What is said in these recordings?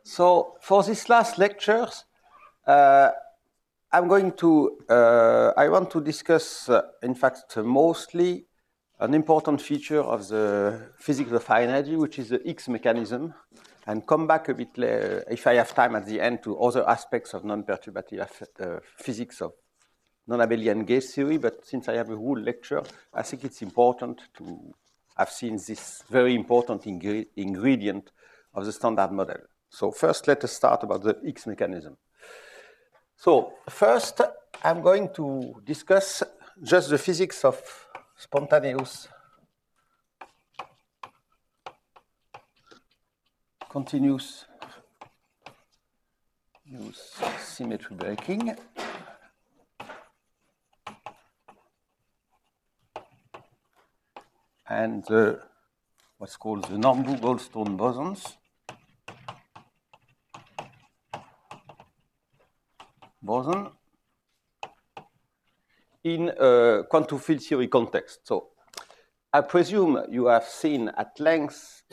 So for this last lectures, I want to discuss, in fact, mostly an important feature of the physics of high energy, which is the Higgs mechanism, and come back a bit later, if I have time at the end, to other aspects of non-perturbative physics of non-abelian gauge theory. But since I have a whole lecture, I think it's important to have seen this very important ingredient of the standard model. So first, let us start about the Higgs mechanism. So first, I'm going to discuss just the physics of spontaneous continuous symmetry breaking. And what's called the Nambu-Goldstone bosons. Boson in a quantum field theory context. So I presume you have seen at length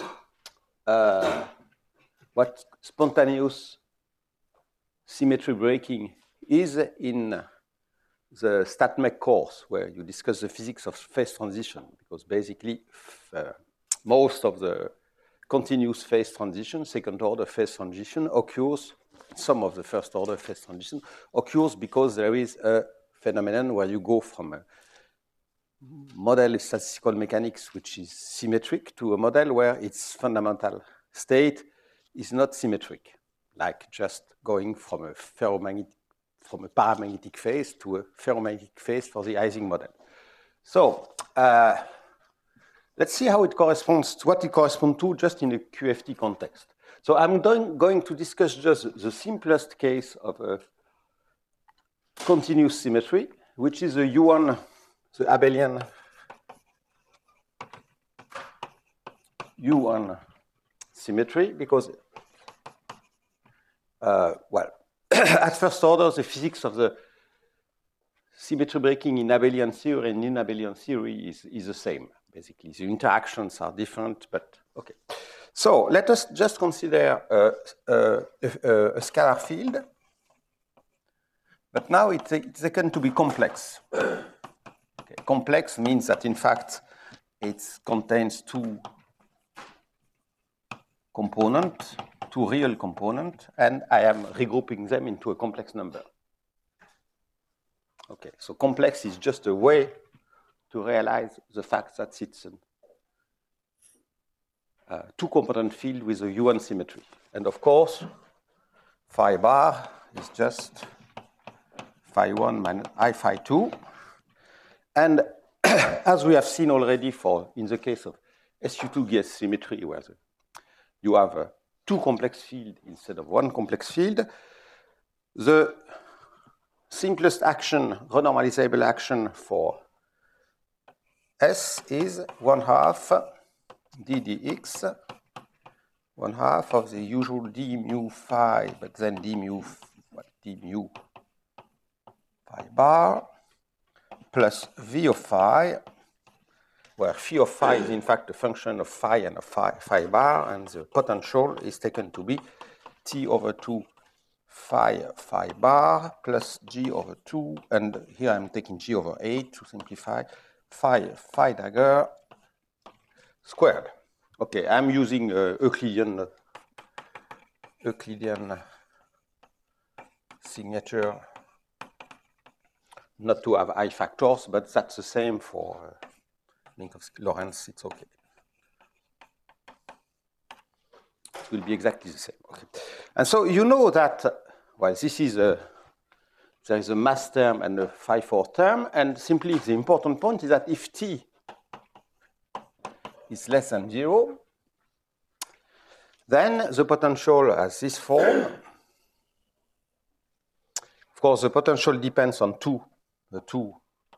what spontaneous symmetry breaking is in the StatMech course, where you discuss the physics of phase transition, because basically most of the continuous phase transition, second order phase transition occurs, some of the first order phase transition occurs because there is a phenomenon where you go from a model of statistical mechanics which is symmetric to a model where its fundamental state is not symmetric, like just going from a paramagnetic phase to a ferromagnetic phase for the Ising model. So let's see how it corresponds to what it corresponds to just in a QFT context. So I'm going to discuss just the simplest case of a continuous symmetry, which is a U1, the abelian U1 symmetry, because, at first order, the physics of the symmetry breaking in abelian theory and in abelian theory is the same, basically. The interactions are different, but okay. So let us just consider a scalar field, but now it's taken to be complex. Okay. Complex means that, in fact, it contains two real components, and I am regrouping them into a complex number. Okay, so complex is just a way to realize the fact that it's a two-component field with a U1 symmetry. And of course, phi bar is just phi 1 minus I phi 2. And as we have seen already in the case of SU2 GS symmetry, where you have two complex fields instead of one complex field, the simplest action, renormalizable action for S is 1/2 d dx, 1/2 of the usual d mu phi, but then d mu phi bar, plus v of phi, where phi of phi is in fact a function of phi and of phi bar, and the potential is taken to be T over 2 phi bar plus G over 2, and here I'm taking G over 8 to simplify, phi dagger squared. Okay, I'm using Euclidean signature not to have I factors, but that's the same for Minkowski-Lorentz, it's okay. It will be exactly the same. Okay. And so you know that, well, there is a mass term and a phi 4 term, and simply the important point is that if T is less than 0, then the potential has this form. Of course, the potential depends on the two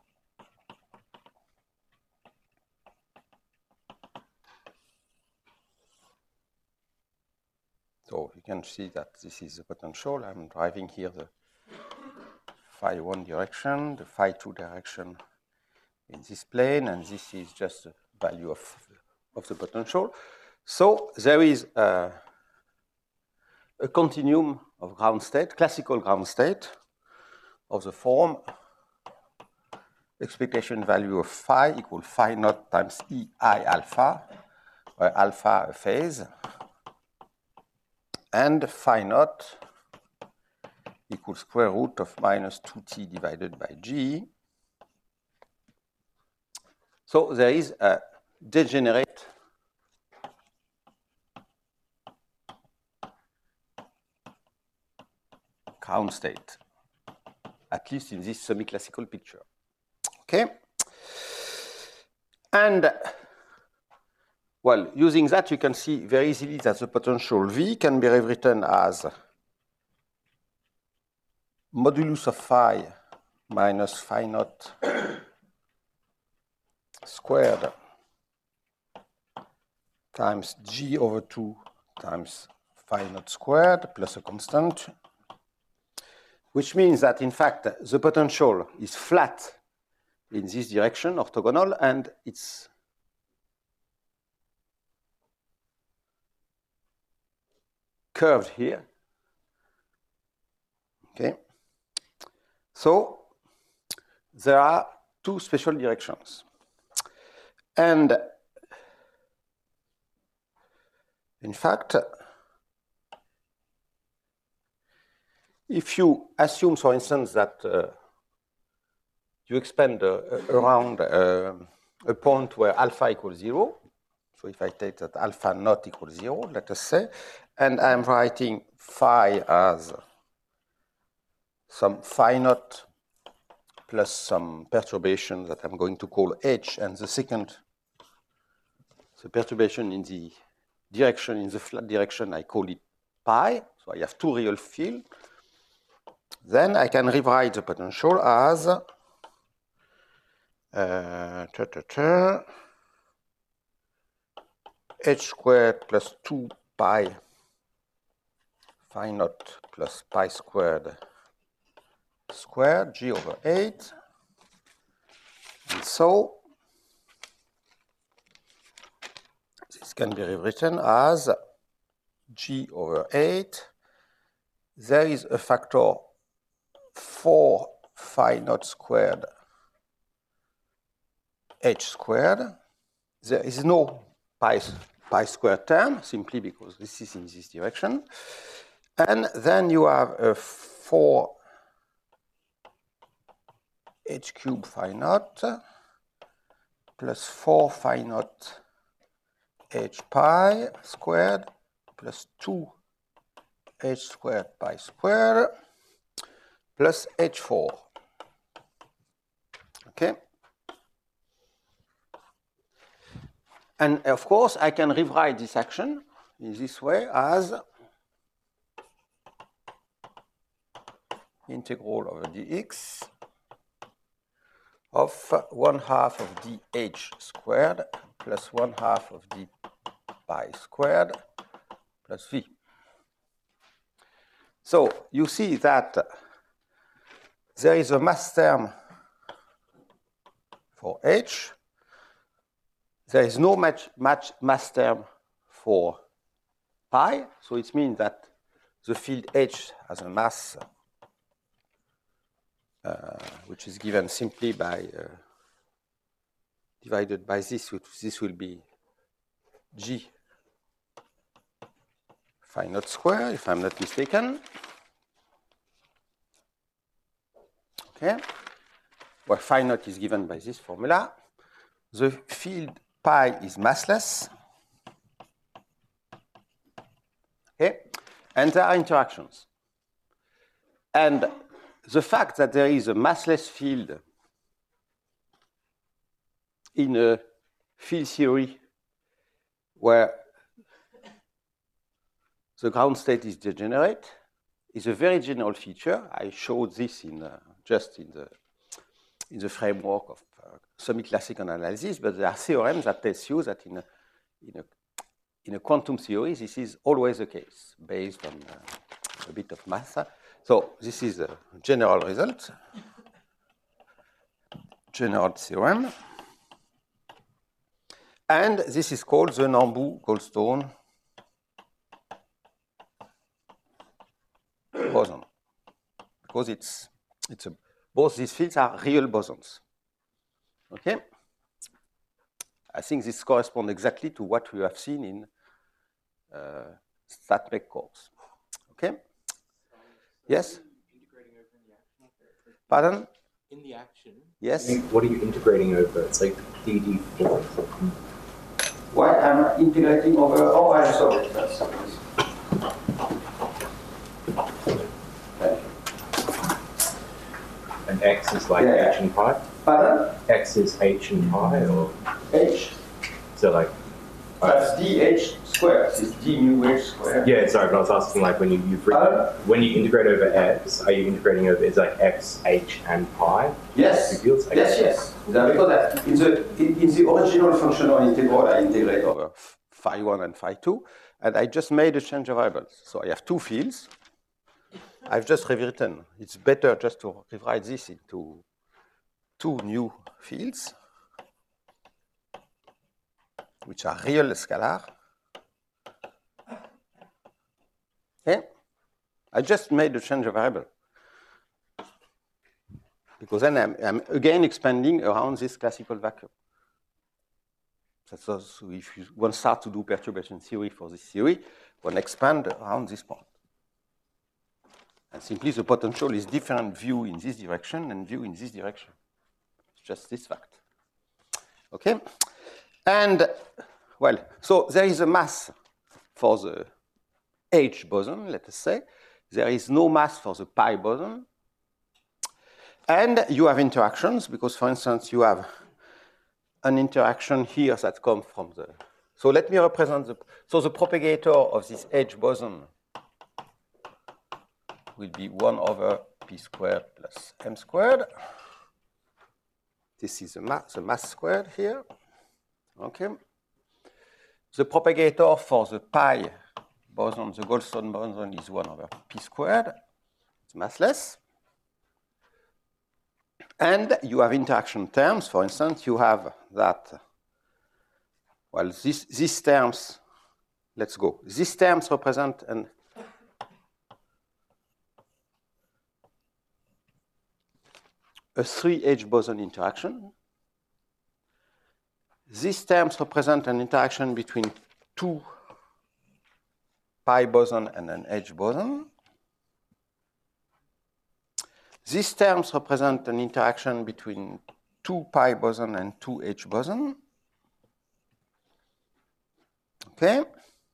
so you can see that this is the potential. I'm driving here the phi 1 direction, the phi 2 direction in this plane, and this is just the value of the potential. So there is a continuum of ground state, classical ground state, of the form expectation value of phi equal phi naught times ei alpha, where alpha a phase, and phi naught equals square root of minus 2t divided by g. So there is a degenerate ground state, at least in this semi-classical picture. Okay? And, well, using that, you can see very easily that the potential V can be rewritten as modulus of phi minus phi naught squared times g over 2 times phi naught squared plus a constant, which means that, in fact, the potential is flat in this direction, orthogonal, and it's curved here. Okay? So there are two special directions. And in fact, if you assume, for instance, that you expand around a point where alpha equals 0, so if I take that alpha not equals 0, let us say, and I'm writing phi as some phi naught plus some perturbation that I'm going to call h, and the perturbation in the direction, in the flat direction, I call it pi, so I have two real fields. Then I can rewrite the potential as h squared plus 2 pi phi naught plus pi squared g over 8. And so this can be rewritten as g over 8. There is a factor 4 phi naught squared h squared. There is no pi squared term, simply because this is in this direction. And then you have a 4 h cubed phi naught plus 4 phi naught h pi squared plus 2 h squared pi squared plus h4. Okay? And of course, I can rewrite this action in this way as integral over dx of 1/2 of dh squared plus 1/2 of d pi squared plus v. So you see that there is a mass term for h. There is no mass term for pi, so it means that the field H has a mass which is given simply by divided by this, which this will be g phi naught square, if I'm not mistaken. Okay, where phi naught is given by this formula. The field pi is massless. Okay, and there are interactions. And the fact that there is a massless field in a field theory where the ground state is degenerate is a very general feature. I showed this in just in the framework of semi-classical analysis, but there are theorems that tells you that in a quantum theory, this is always the case, based on a bit of math. So this is a general result, general theorem. And this is called the Nambu-Goldstone boson because both these fields are real bosons. Okay? I think this corresponds exactly to what we have seen in StatMech course. Okay? Yes? Pardon? In the action. Yes? What are you integrating over? It's like DD4. Why I'm integrating over? Oh, I'm sorry. That's And X is like H and pi? Pardon? X is H and pi, or? H. So like... That's dH squared. It's d mu h squared. Yeah, sorry, but I was asking like when you integrate over X, are you integrating over, it's like X, H, and pi? Yes. Yes. Because in the original functional integral, I integrate over phi 1 and phi 2, and I just made a change of variables. So I have two fields. I've just rewritten. It's better just to rewrite this into two new fields, which are real scalar. Okay? I just made a change of variable. Because then I'm again expanding around this classical vacuum. So if you want to start to do perturbation theory for this theory, one expand around this point. And simply the potential is different view in this direction and view in this direction. It's just this fact. Okay? And, well, so there is a mass for the H boson, let us say. There is no mass for the pi boson. And you have interactions, because, for instance, you have an interaction here that comes from the... So let me represent the propagator of this H boson will be 1 over p squared plus m squared. This is the mass squared here. Okay. The propagator for the pi boson, the Goldstone boson, is 1 over p squared. It's massless. And you have interaction terms. For instance, you have that, well, these terms, let's go. These terms represent a 3H boson interaction. These terms represent an interaction between two pi boson and an H boson. These terms represent an interaction between two pi boson and two H boson. Okay.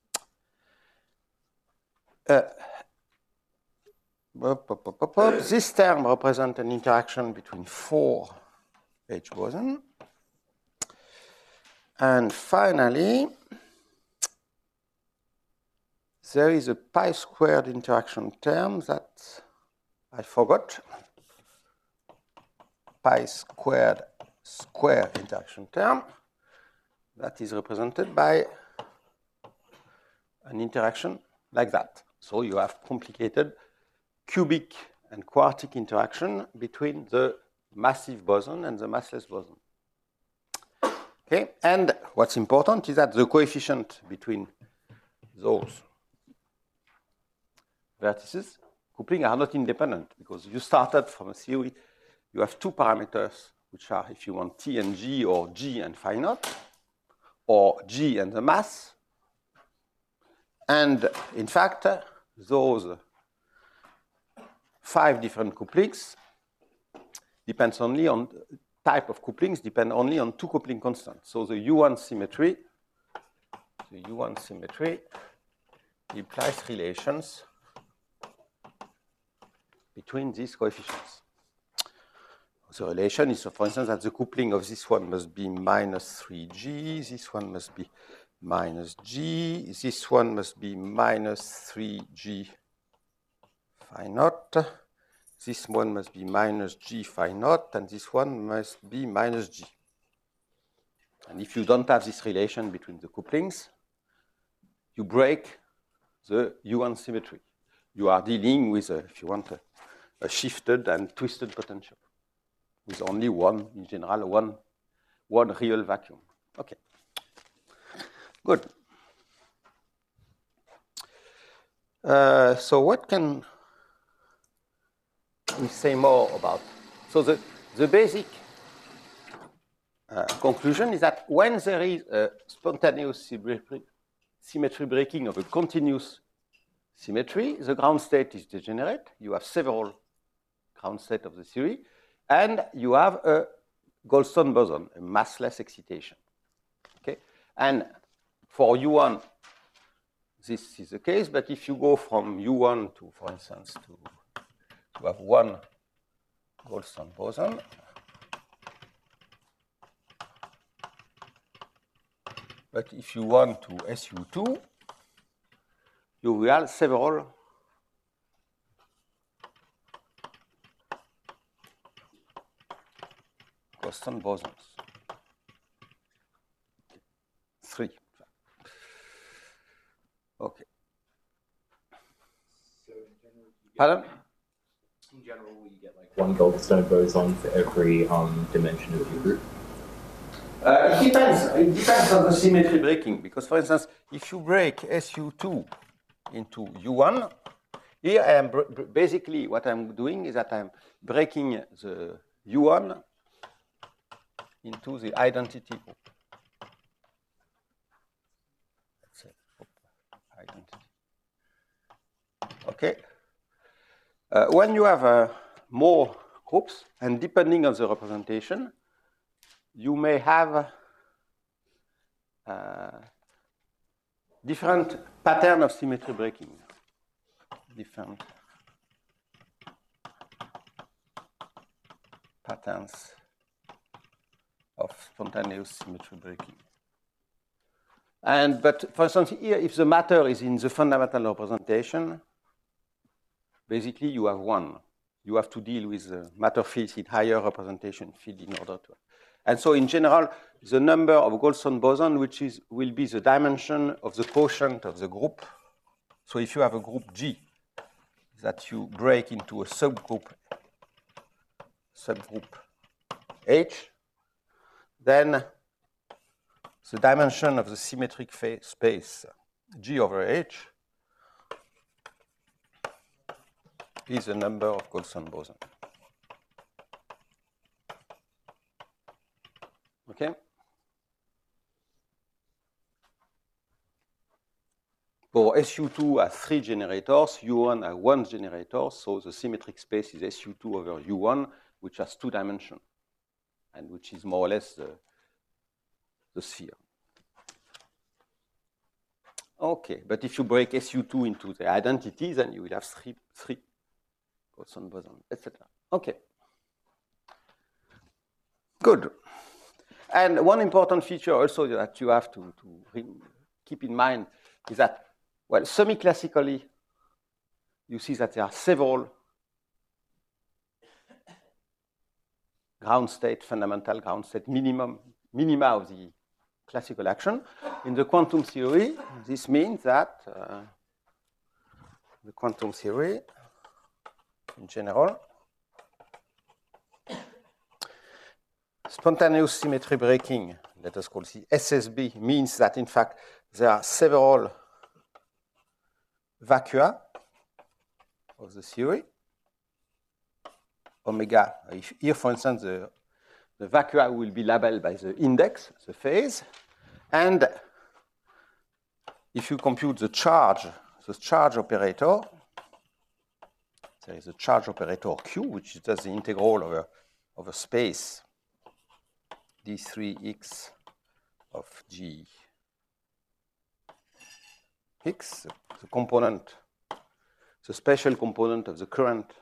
This term represents an interaction between four H boson. And finally, there is a pi squared interaction term that I forgot. Pi squared square interaction term that is represented by an interaction like that. So you have complicated cubic and quartic interaction between the massive boson and the massless boson. Okay, and what's important is that the coefficient between those vertices coupling are not independent, because you started from a theory, you have two parameters, which are, if you want, T and G, or G and phi naught, or G and the mass. And in fact, those 5 different couplings depends only on type of couplings, depend only on 2 coupling constants. So the U1 symmetry implies relations between these coefficients. The relation is, for instance, that the coupling of this one must be minus 3G, this one must be minus G, this one must be minus 3G phi naught, this one must be minus G phi naught, and this one must be minus G. And if you don't have this relation between the couplings, you break the U1 symmetry. You are dealing with, if you want, a shifted and twisted potential with only one, in general, one real vacuum. Okay. Good. So what can me say more about. So the basic conclusion is that when there is a spontaneous symmetry breaking of a continuous symmetry, the ground state is degenerate. You have several ground states of the theory, and you have a Goldstone boson, a massless excitation. Okay, and for U1, this is the case, but if you go from U1 to, for instance, to have one Goldstone boson, but if you want to SU2, you will have several Goldstone bosons. 3. Okay. So in general, pardon? In general, you get like one Goldstone boson for every dimension of your group. It depends. It depends on the symmetry breaking. Because, for instance, if you break SU2 into U1, here I am basically what I'm doing is that I'm breaking the U1 into the identity group. Let's say identity. Okay. When you have more groups, and depending on the representation, you may have different pattern of symmetry breaking. Different patterns of spontaneous symmetry breaking. But for instance, here, if the matter is in the fundamental representation, basically you have one. You have to deal with the matter fields in higher representation field in order to. And so in general, the number of Goldstone boson, will be the dimension of the quotient of the group. So if you have a group G that you break into a subgroup H, then the dimension of the symmetric space G over H is the number of Goldstone boson. Okay? For SU2 has 3 generators, U1 has 1 generator, so the symmetric space is SU2 over U1, which has 2 dimensions, and which is more or less the sphere. Okay, but if you break SU2 into the identity, then you will have 3 Goldstone boson, etc. Okay. Good. And one important feature also that you have to keep in mind is that, well, semi-classically, you see that there are several fundamental ground state minima of the classical action. In the quantum theory, this means that the quantum theory, in general, spontaneous symmetry breaking, let us call it SSB, means that in fact there are several vacua of the theory. Omega, here for instance, the vacua will be labeled by the index, the phase. And if you compute the charge operator, there is a charge operator Q, which does the integral of a space d3x of g x, the component, the special component of the current.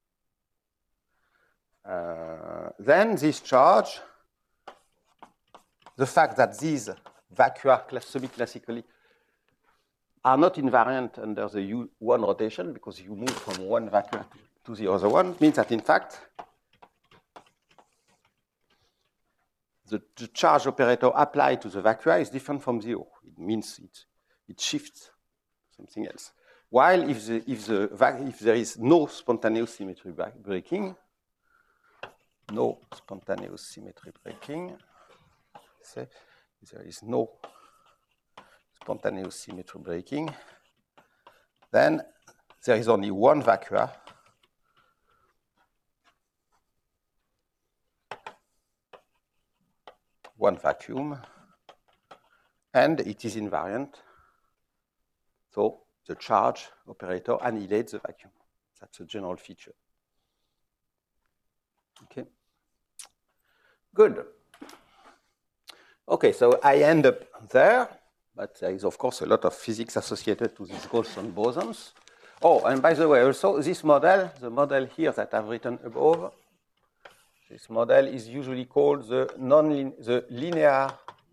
Then this charge, the fact that these vacua semi-classically are not invariant under the U1 rotation because you move from one vacua to the other one, means that in fact the charge operator applied to the vacua is different from 0. It means it shifts something else. While if there is no spontaneous symmetry breaking, say there is no spontaneous symmetry breaking, then there is only one vacua one vacuum, and it is invariant. So the charge operator annihilates the vacuum. That's a general feature. Okay. Good. Okay, so I end up there, but there is, of course, a lot of physics associated to these Goldstone bosons. Oh, and by the way, also, this model, the model here that I've written above, this model is usually called the linear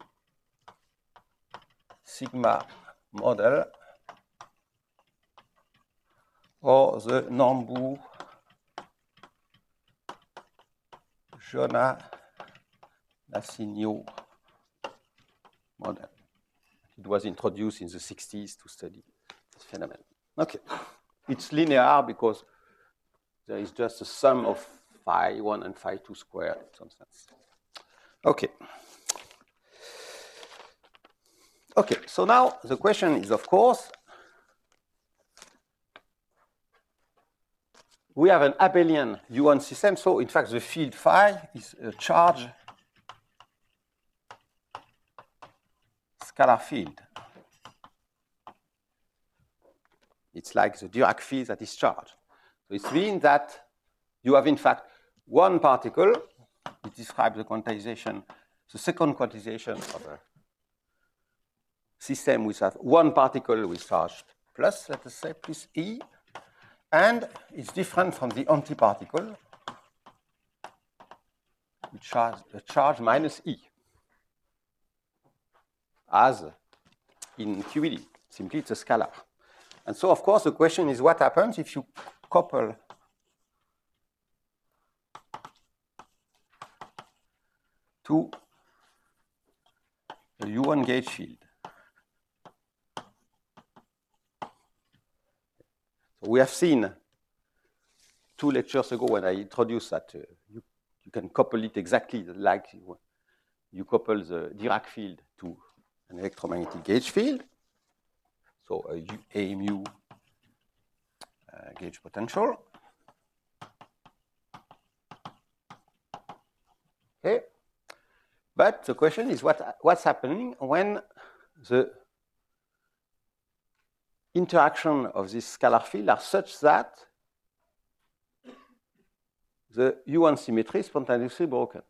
sigma model, or the Nambu-Jonas-Nassigno model. It was introduced in the 60s to study this phenomenon. Okay. It's linear because there is just a sum of phi 1 and phi 2 squared in some sense. Okay. Okay, so now the question is, of course, we have an abelian U1 system. So in fact, the field phi is a charge scalar field. It's like the Dirac field that is charged. So it means that you have, in fact, one particle. It describes the quantization, the second quantization of a system which has one particle with charge plus, let us say, plus E. And it's different from the antiparticle, which has a charge minus E, as in QED. Simply, it's a scalar. And so, of course, the question is what happens if you couple to the U1 gauge field. So we have seen 2 lectures ago when I introduced that you can couple it exactly like you couple the Dirac field to an electromagnetic gauge field. So a mu gauge potential. Okay. But the question is what's happening when the interaction of this scalar field are such that the U1 symmetry is spontaneously broken.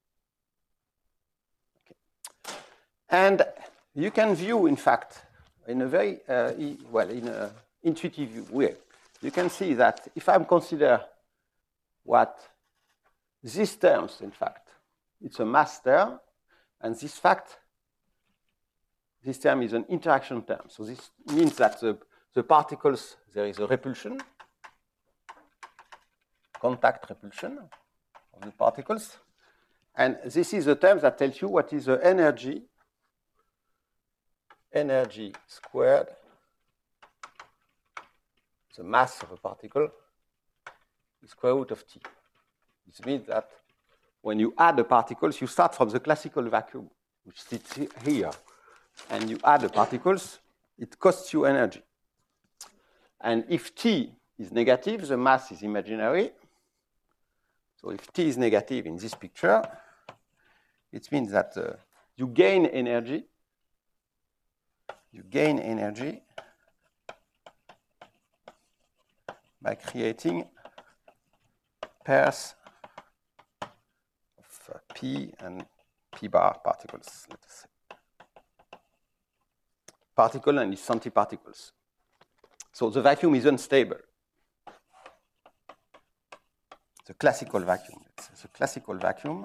Okay. And you can view, in fact, in a very, in an intuitive way, you can see that if I consider what these terms, in fact, it's a mass term, and this term is an interaction term. So this means that the particles, there is a repulsion, contact repulsion of the particles. And this is a term that tells you what is the energy squared, the mass of a particle, the square root of T. This means that when you add the particles, you start from the classical vacuum, which sits here, and you add the particles, it costs you energy. And if T is negative, the mass is imaginary. So if T is negative in this picture, it means that you gain energy. You gain energy by creating pairs of P and P bar particles, let us say. Particle and its antiparticles. So the vacuum is unstable. The classical vacuum. It's a classical vacuum.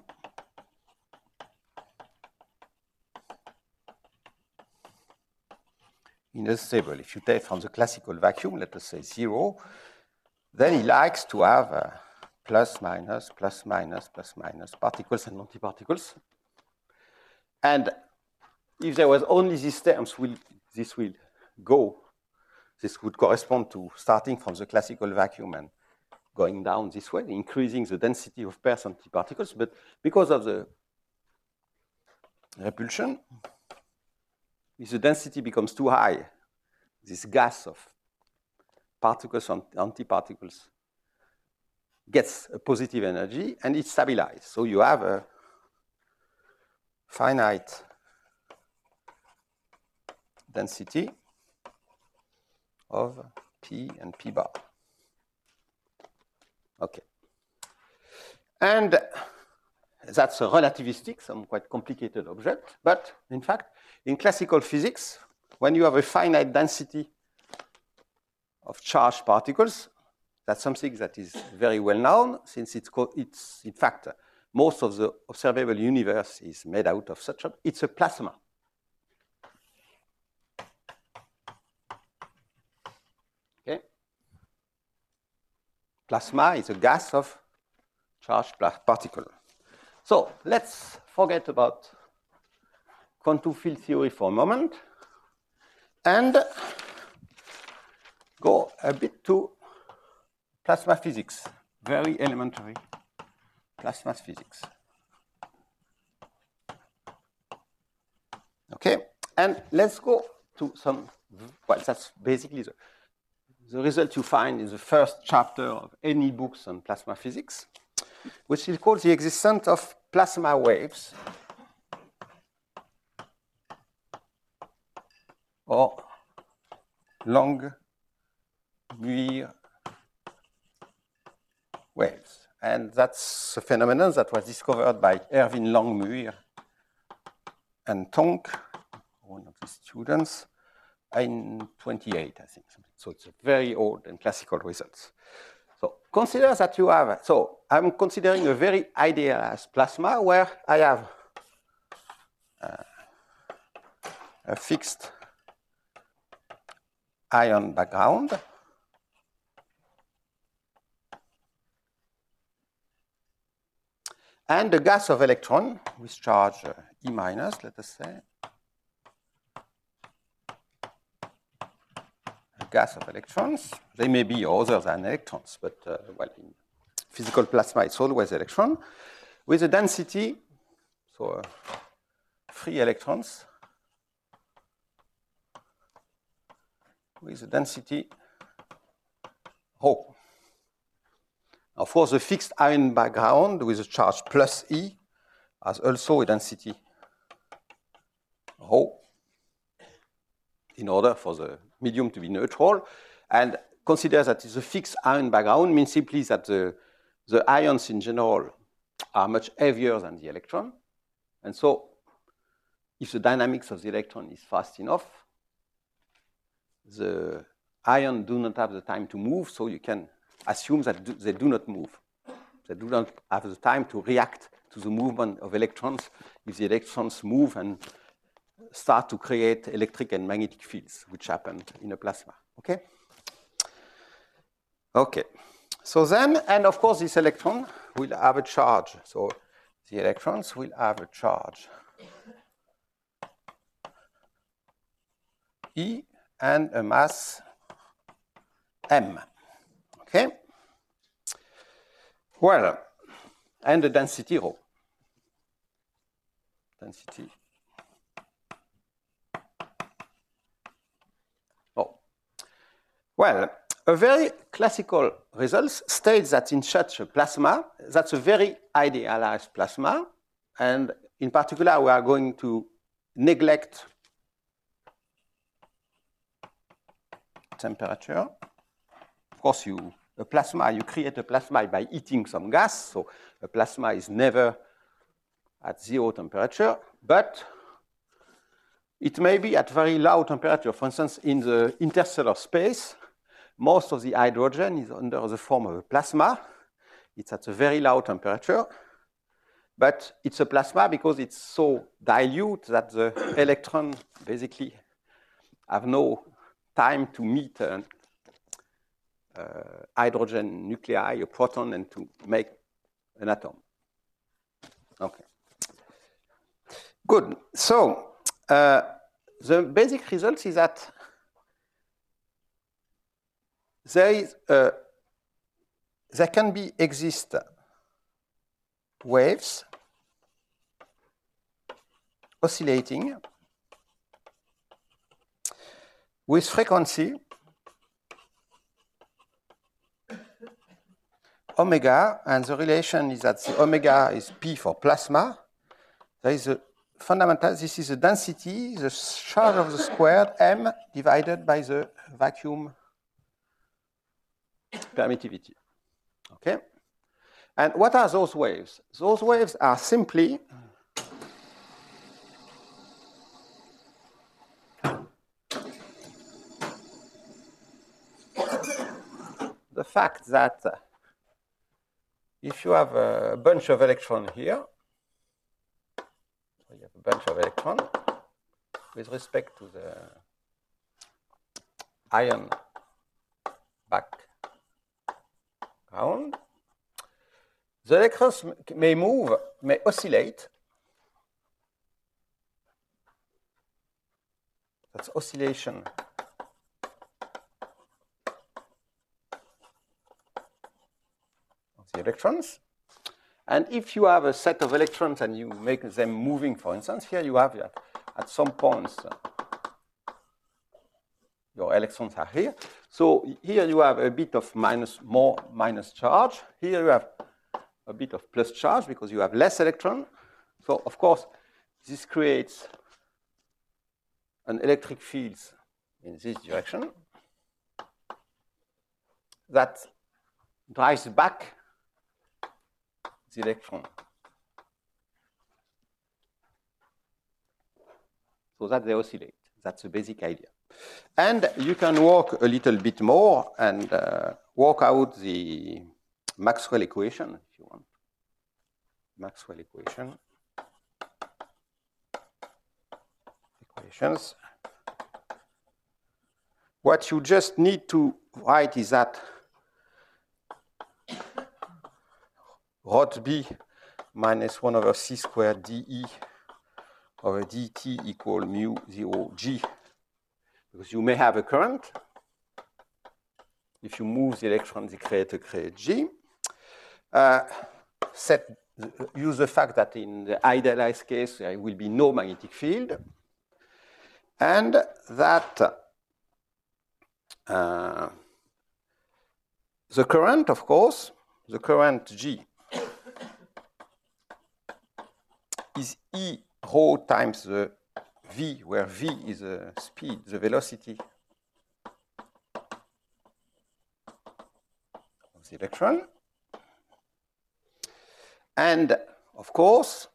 Is unstable. If you take from the classical vacuum, let us say 0, then he likes to have plus, minus, plus, minus, plus, minus particles and antiparticles. And if there was only these terms, this would correspond to starting from the classical vacuum and going down this way, increasing the density of pairs antiparticles. But because of the repulsion, if the density becomes too high, this gas of particles and antiparticles gets a positive energy and it's stabilized. So you have finite density of P and P bar. Okay. And that's a relativistic, some quite complicated object. But in fact, in classical physics, when you have a finite density of charged particles, that's something that is very well known, since it's in fact, most of the observable universe is made out of such it's a plasma. Okay? Plasma is a gas of charged particle. So let's forget about quantum field theory for a moment and go a bit to plasma physics, very elementary plasma physics. Okay, and let's go to some, well, that's basically the result you find in the first chapter of any books on plasma physics, which is called the existence of plasma waves, or long-Muir waves. And that's a phenomenon that was discovered by Erwin Langmuir and Tonk, one of the students, in 28, I think. So it's a very old and classical results. So consider that you have, so I'm considering a very idealized plasma where I have a fixed ion background. And the gas of electron with charge E minus, let us say. A gas of electrons. They may be other than electrons, but well, in physical plasma, it's always electron. With a density, so free electrons, with a density rho. Of course, the fixed ion background with a charge plus E has also a density rho in order for the medium to be neutral. And consider that the fixed ion background means simply that the ions in general are much heavier than the electron. And so if the dynamics of the electron is fast enough, the ions do not have the time to move, so you can assume that they do not move. They do not have the time to react to the movement of electrons if the electrons move and start to create electric and magnetic fields, which happen in a plasma. Okay? Okay. So then, and of course, this electron will have a charge. So the electrons will have a charge E and a mass M. Okay? Well, and the density rho. Density. Oh. Well, a very classical result states that in such a plasma, that's a very idealized plasma, and in particular, we are going to neglect temperature. Of course, you create a plasma by heating some gas, so a plasma is never at 0 temperature, but it may be at very low temperature. For instance, in the interstellar space, most of the hydrogen is under the form of a plasma. It's at a very low temperature, but it's a plasma because it's so dilute that the electron basically have no time to meet hydrogen nuclei, a proton, and to make an atom. Okay. Good. So the basic result is that there can exist waves oscillating with frequency omega, and the relation is that the omega is P for plasma. There is a fundamental. This is the density, the charge of the squared m divided by the vacuum permittivity. Okay? And what are those waves? Those waves are simply the fact that if you have a bunch of electrons here, so you have a bunch of electrons with respect to the ion background, the electrons may move, may oscillate. That's oscillation of the electrons. And if you have a set of electrons and you make them moving, for instance, here you have at some points your electrons are here. So here you have a bit of more minus charge. Here you have a bit of plus charge because you have less electron. So of course, this creates an electric field in this direction that drives back the electron. So that they oscillate. That's the basic idea. And you can work a little bit more and work out the Maxwell equation, if you want. Maxwell equations. What you just need to write is that rho b minus 1 over c squared dE over dt equal mu 0 g. Because you may have a current. If you move the electrons, they create G. Use the fact that in the idealized case, there will be no magnetic field. And that the current, of course, the current G is E rho times the V, where V is the speed, the velocity of the electron. And, of course,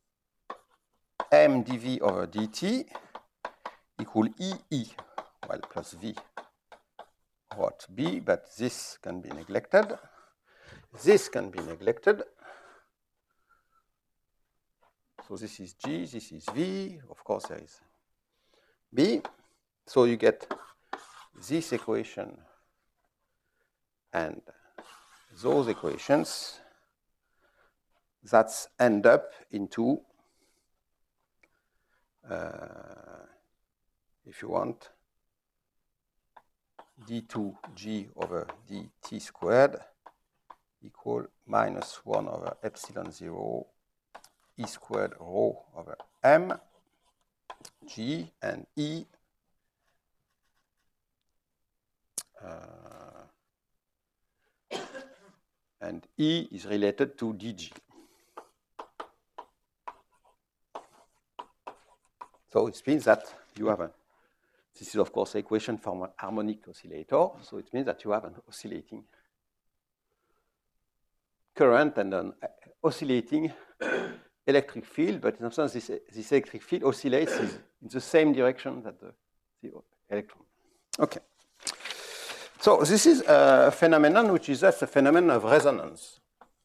m dV over dt equal EE, well, plus V rho B, but this can be neglected. This can be neglected. So this is G, this is V, of course there is B. So you get this equation and those equations that end up into, if you want, d2G over dt squared equal minus 1 over epsilon 0 E squared rho over m, G, and E. And E is related to dG. So it means that you have this is of course an equation for an harmonic oscillator. So it means that you have an oscillating current and an oscillating electric field, but in some sense, this electric field oscillates in the same direction that the electron. Okay. So this is a phenomenon which is just a phenomenon of resonance.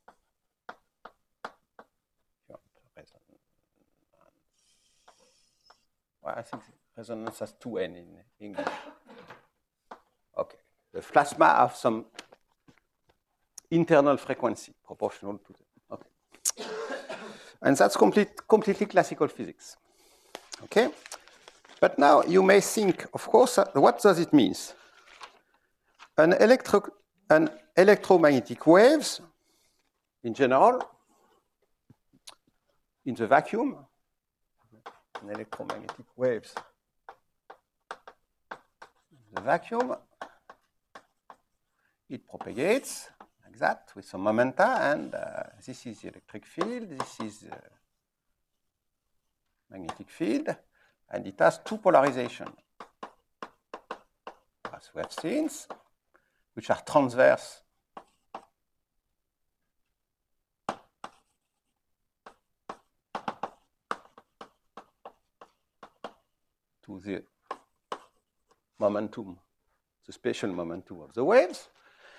Well, I think resonance has 2 N in English. Okay. The plasma have some internal frequency proportional to them. Okay. And that's completely classical physics. Okay? But now you may think, of course, what does it mean? An electromagnetic waves, in general, in the vacuum, an electromagnetic waves in the vacuum, it propagates like that with some momenta, and this is the electric field, this is magnetic field, and it has two polarizations, as we have seen, which are transverse to the momentum, the spatial momentum of the waves.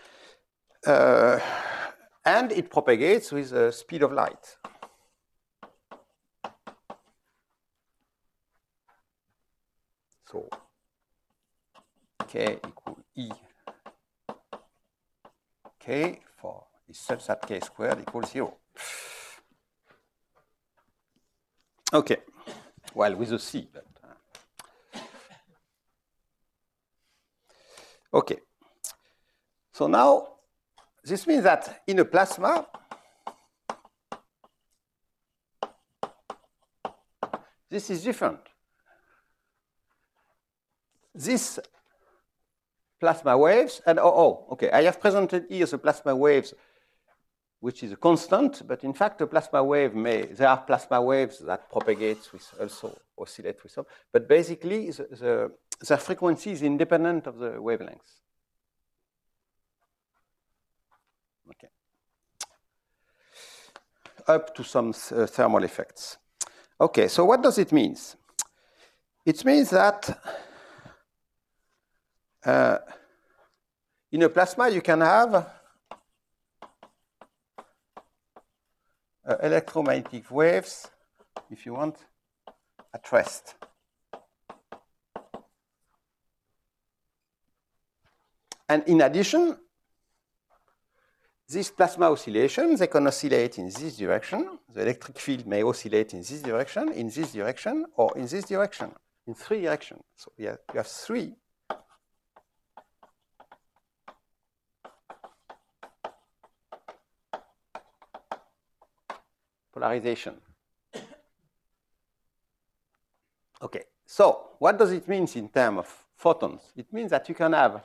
And it propagates with the speed of light. So k equal E k for is such that k squared equals 0. Okay, well, with a C, but okay. So now this means that in a plasma, this is different. This plasma waves, and okay, I have presented here the plasma waves, which is a constant, but in fact, a plasma wave there are plasma waves that propagate with also oscillate with some, but basically the frequency is independent of the wavelength. Okay. Up to some thermal effects. Okay, so what does it mean? It means that in a plasma you can have electromagnetic waves, if you want, at rest. And in addition, these plasma oscillations, they can oscillate in this direction. The electric field may oscillate in this direction, or in this direction, in three directions. So you have three polarization. Okay, so what does it mean in terms of photons? It means that you can have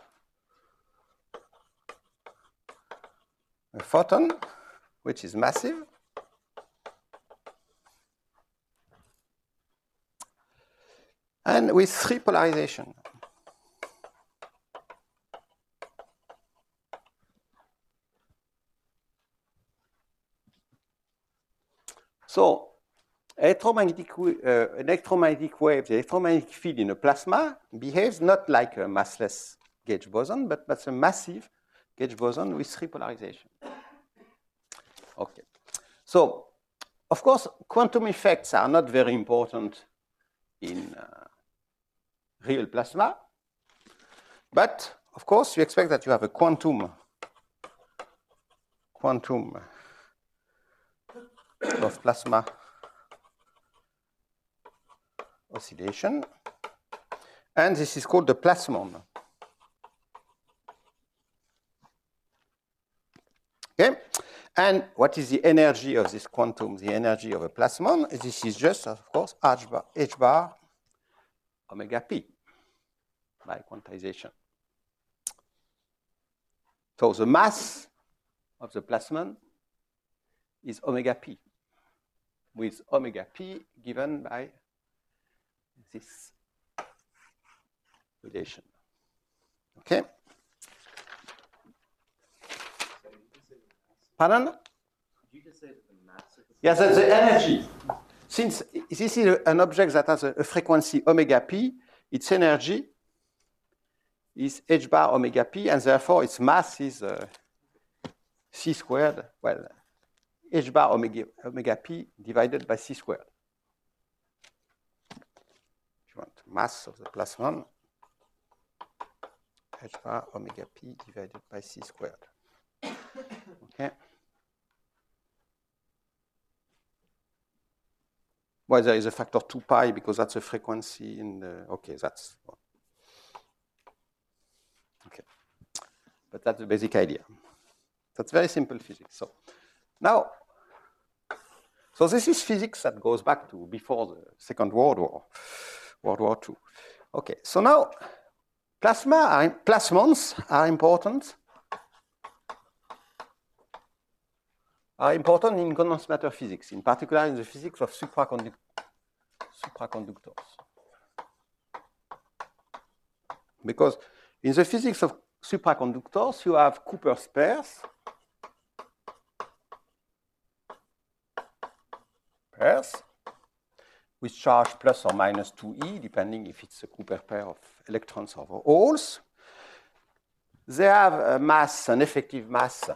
a photon, which is massive, and with three polarization. So electromagnetic waves, the electromagnetic field in a plasma behaves not like a massless gauge boson, but a massive gauge boson with three polarization. Okay. So, of course, quantum effects are not very important in real plasma, but of course, you expect that you have a quantum of plasma oscillation, and this is called the plasmon. Okay, and what is the energy of this quantum? The energy of a plasmon? This is just, of course, h bar omega p by quantization. So the mass of the plasmon is omega p, with omega p given by this relation. Okay. Pardon? Did you just say that the mass of the Yes, that's the energy. Since this is an object that has a frequency omega p, its energy is h bar omega p, and therefore its mass is c squared. Well, h bar omega p divided by c squared. If you want mass of the plasmon, h bar omega p divided by c squared. Okay. Well, there is a factor 2 pi because that's a frequency in the. Okay, that's. Okay. But that's the basic idea. That's very simple physics. So now, so this is physics that goes back to before the Second World War, World War II. Okay, so now plasmons are important. Are important in condensed matter physics, in particular in the physics of supraconductors. Because in the physics of supraconductors, you have Cooper's pairs. With charge plus or minus 2e, depending if it's a Cooper pair of electrons over holes. They have a mass, an effective mass,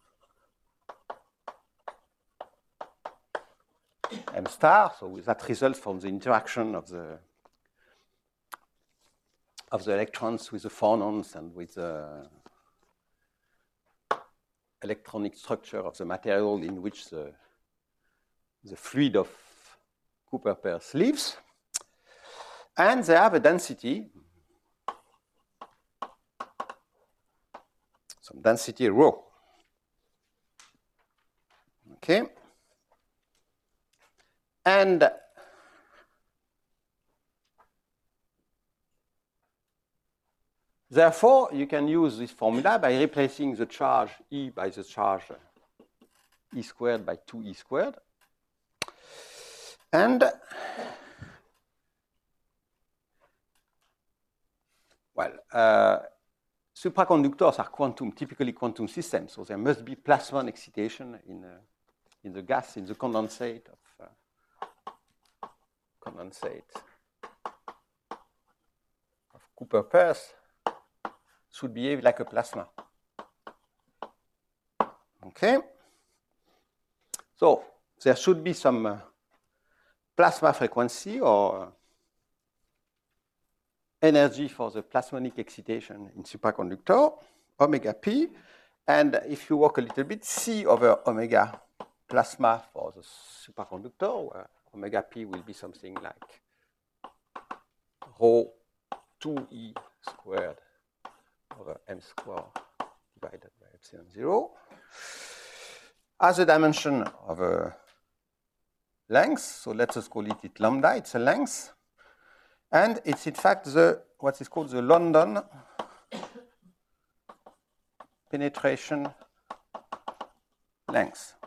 m star, so that results from the interaction of the electrons with the phonons and with the electronic structure of the material in which the fluid of Cooper pairs lives. And they have a density, some density rho. Okay? And therefore, you can use this formula by replacing the charge E by the charge E squared by 2E squared. And well, supraconductors are typically quantum systems, so there must be plasmon excitation in the gas, in the condensate of Cooper pairs should behave like a plasma. Okay? So there should be some plasma frequency or energy for the plasmonic excitation in supraconductor, omega p. And if you work a little bit, C over omega plasma for the supraconductor, where omega p will be something like rho 2e squared over m squared divided by epsilon 0. As a dimension of a length, so let us call it lambda, it's a length. And it's in fact what is called the London penetration length.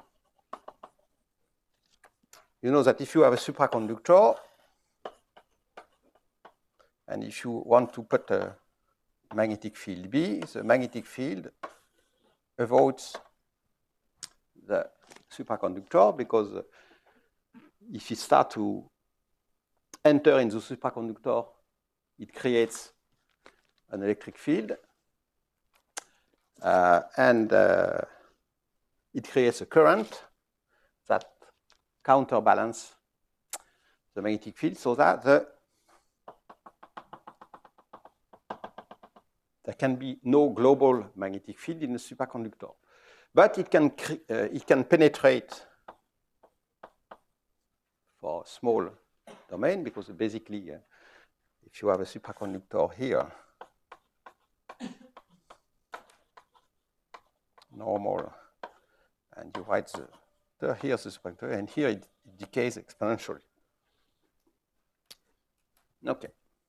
You know that if you have a supraconductor, and if you want to put a magnetic field B, the magnetic field avoids the supraconductor, because if it starts to enter in the supraconductor, it creates an electric field, and it creates a current that counterbalance the magnetic field, so that there can be no global magnetic field in the supraconductor. But it can penetrate for a small domain, because basically, if you have a supraconductor here, normal, and you write here's the superconductor, and here it decays exponentially. Okay.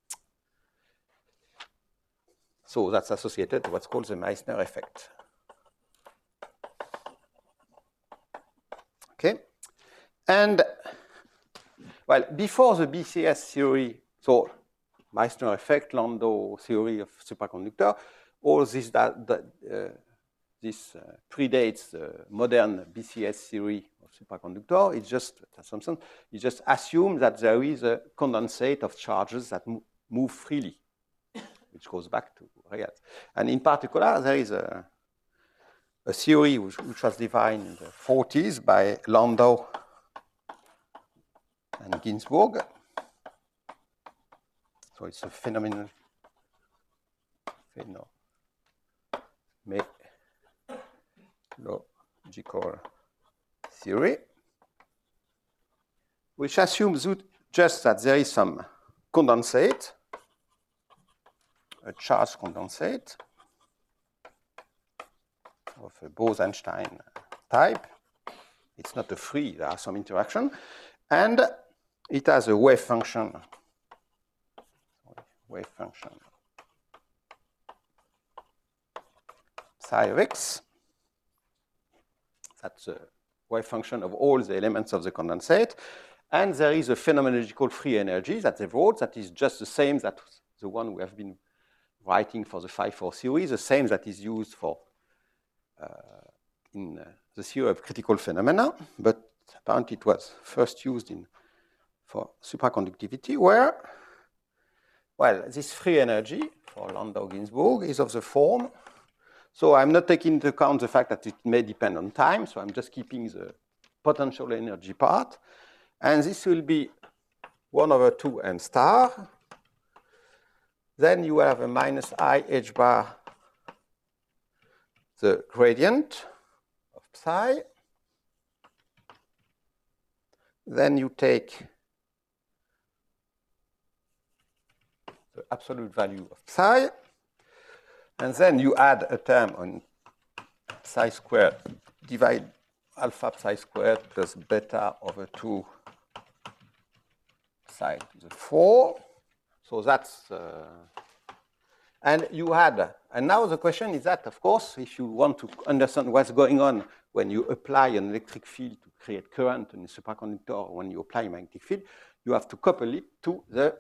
So that's associated to what's called the Meissner effect. Okay. And, well, before the BCS theory, so Meissner effect, Landau theory of superconductor, all this predates the modern BCS theory of superconductor. It's just assumption. You just assume that there is a condensate of charges that move freely, which goes back to real. And in particular, there is a theory which was defined in the 40s by Landau and Ginzburg. So it's a phenomenological theory, which assumes just that there is some condensate, a charged condensate of a Bose-Einstein type. It's not a free, there are some interaction. And it has a wave function. Psi of x. That's a wave function of all the elements of the condensate. And there is a phenomenological free energy that they wrote that is just the same that the one we have been writing for the phi-4 theory, the same that is used for in the theory of critical phenomena, but apparently it was first used for supraconductivity, where, well, this free energy for Landau-Ginzburg is of the form. So I'm not taking into account the fact that it may depend on time, so I'm just keeping the potential energy part. And this will be 1/2 m star. Then you have a minus I h bar, the gradient of psi. Then you take the absolute value of psi. And then you add a term on psi squared, divide alpha psi squared plus beta over 2 psi to the 4. So that's, and you had, and now the question is that, of course, if you want to understand what's going on when you apply an electric field to create current in a superconductor, or when you apply a magnetic field, you have to couple it to the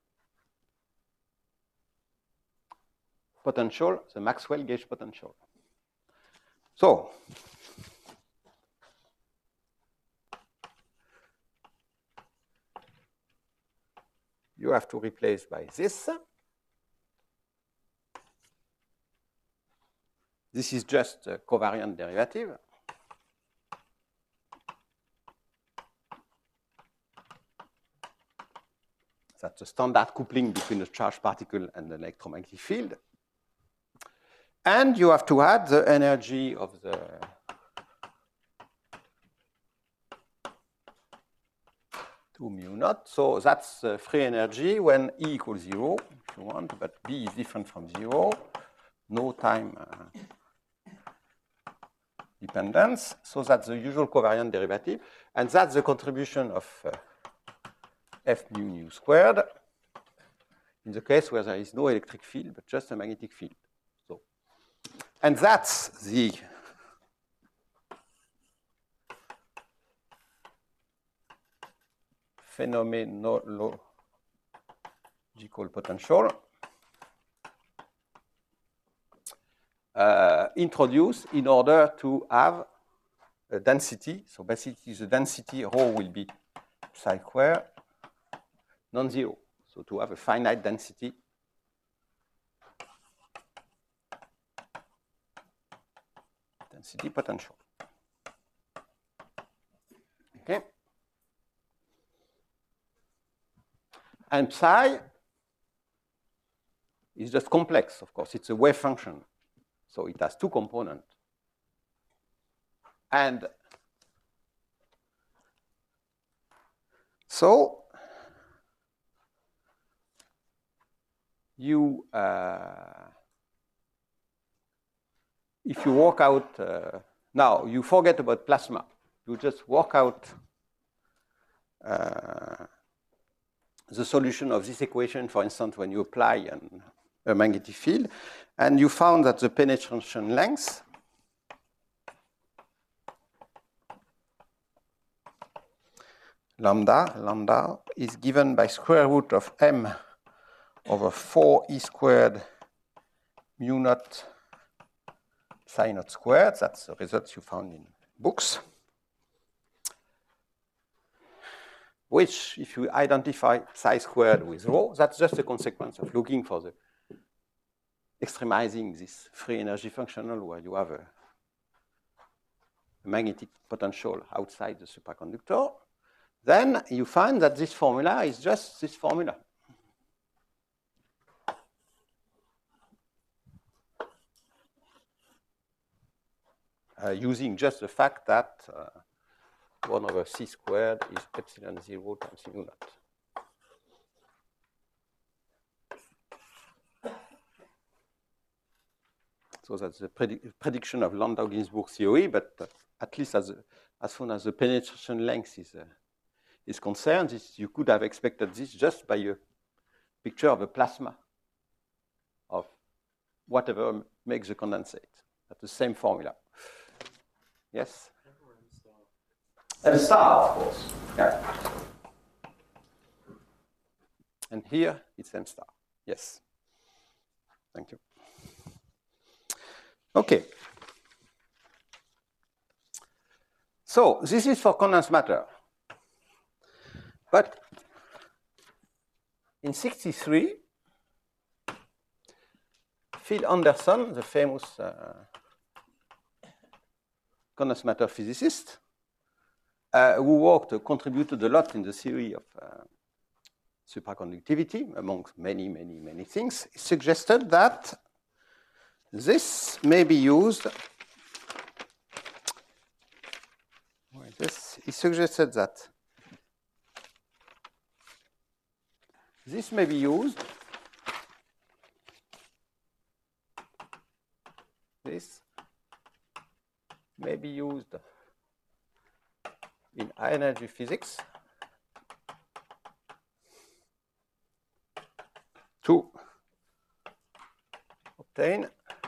potential, the Maxwell gauge potential. So, you have to replace by this. This is just a covariant derivative. That's a standard coupling between a charged particle and an electromagnetic field. And you have to add the energy of the mu naught. So that's free energy when E equals 0, if you want, but B is different from 0. No time dependence. So that's the usual covariant derivative. And that's the contribution of F mu squared in the case where there is no electric field, but just a magnetic field. So, and that's the phenomenological potential introduced in order to have a density. So basically the density rho will be psi square non-zero. So to have a finite density potential. Okay. And psi is just complex, of course. It's a wave function. So it has two components. And so you, if you work out, now you forget about plasma. You just work out the solution of this equation, for instance, when you apply a magnetic field, and you found that the penetration length lambda is given by square root of m over 4 e squared mu naught psi naught squared. That's the results you found in books. Which, if you identify psi squared with rho, that's just a consequence of looking for the extremizing this free energy functional where you have a magnetic potential outside the superconductor. Then you find that this formula is just this formula. Using just the fact that 1 over c squared is epsilon 0 times mu naught. So that's the prediction of Landau-Ginzburg theory, but at least as soon as the penetration length is concerned, you could have expected this just by a picture of a plasma of whatever makes the condensate. That's the same formula. Yes? M star, of course. Yeah. And here it's m star. Yes. Thank you. Okay. So this is for condensed matter. But in 1963, Phil Anderson, the famous condensed matter physicist, who contributed a lot in the theory of supraconductivity, amongst many, many, many things, suggested that this may be used. He suggested that this may be used. This may be used in high energy physics to obtain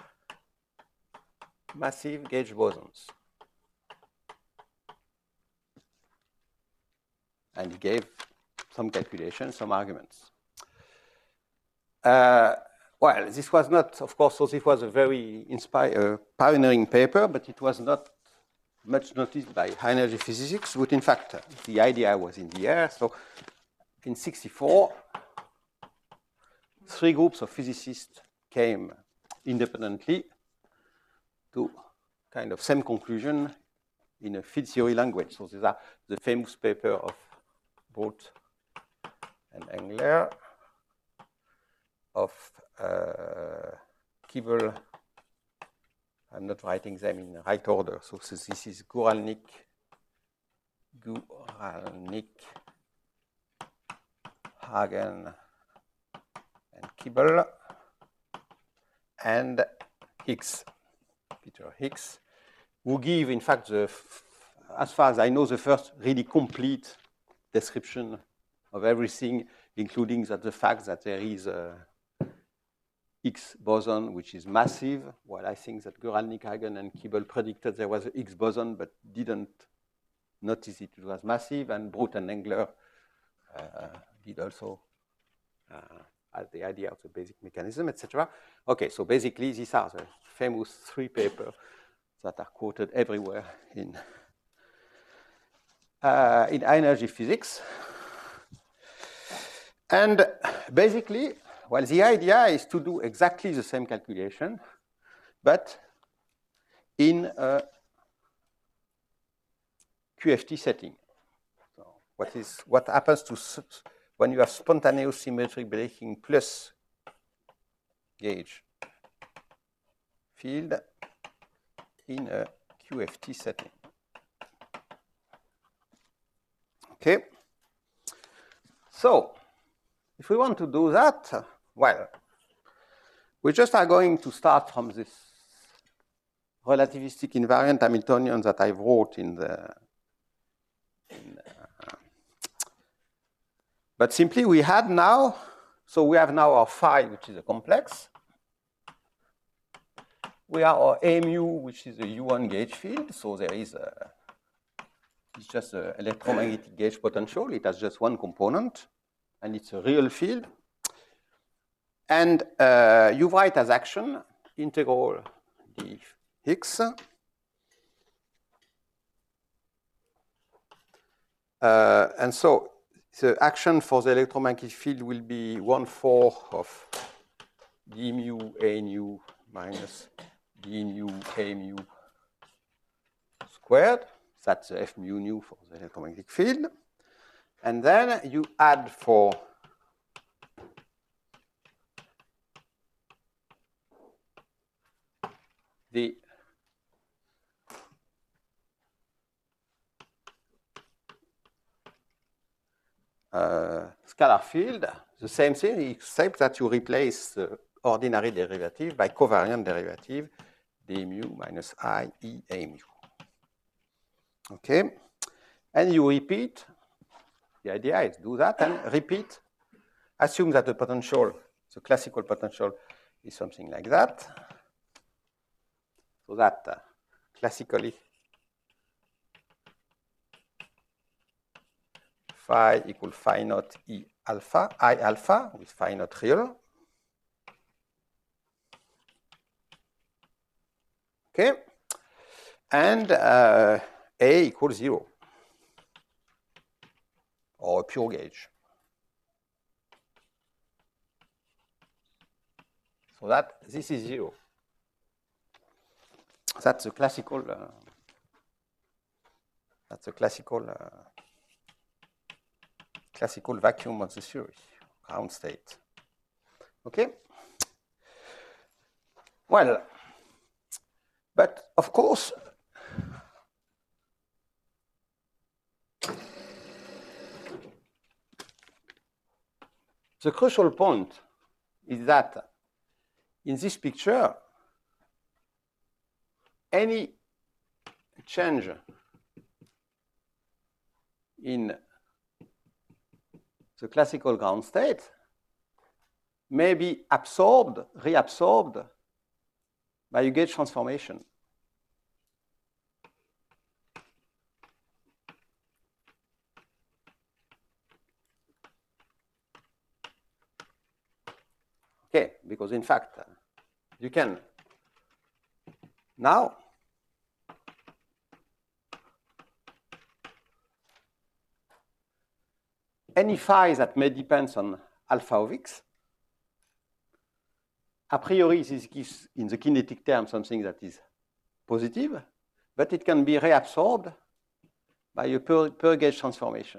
massive gauge bosons. And he gave some calculations, some arguments. Well, this was not, of course, so this was a very pioneering paper, but it was not much noticed by high energy physics. But in fact, the idea was in the air. So in 1964, 3 groups of physicists came independently to kind of same conclusion in a field theory language. So these are the famous paper of Brout and Engler, of Keeble. I'm not writing them in the right order. So this is Guralnik, Hagen, and Keeble, and Higgs, Peter Higgs, who give, in fact, as far as I know, the first really complete description of everything, including the fact that there is a Higgs boson, which is massive. Well, I think that Guralnik, Hagen, and Keeble predicted there was a Higgs boson, but didn't notice it was massive. And Brout and Engler did also have the idea of the basic mechanism, etc. Okay, so basically, these are the famous 3 papers that are quoted everywhere in high energy physics. And basically, well, the idea is to do exactly the same calculation, but in a QFT setting. So what happens to when you have spontaneous symmetric breaking plus gauge field in a QFT setting? Okay. So if we want to do that, well, we just are going to start from this relativistic invariant Hamiltonian that I wrote but simply we have now our phi, which is a complex. We have our A mu, which is a U1 gauge field. So there is it's just an electromagnetic gauge potential. It has just one component, and it's a real field. And you write as action integral d Higgs. And so the action for the electromagnetic field will be 1/4 of d mu A nu minus d nu A mu squared. That's the F mu nu for the electromagnetic field. And then you add for the scalar field, the same thing, except that you replace the ordinary derivative by covariant derivative d mu minus I E A mu. Okay? And you repeat. The idea is do that and repeat. Assume that the potential, the classical potential, is something like that. So that classically phi equal phi naught E alpha, I alpha, with phi not real. Okay, and A equals 0, or a pure gauge. So that this is 0. That's a classical. Classical vacuum of the theory, ground state. Okay. Well, but of course, the crucial point is that in this picture, any change in the classical ground state may be absorbed, reabsorbed by a gauge transformation. Okay, because in fact, you can now any phi that may depend on alpha of x, a priori this gives in the kinetic term something that is positive, but it can be reabsorbed by a per gauge transformation.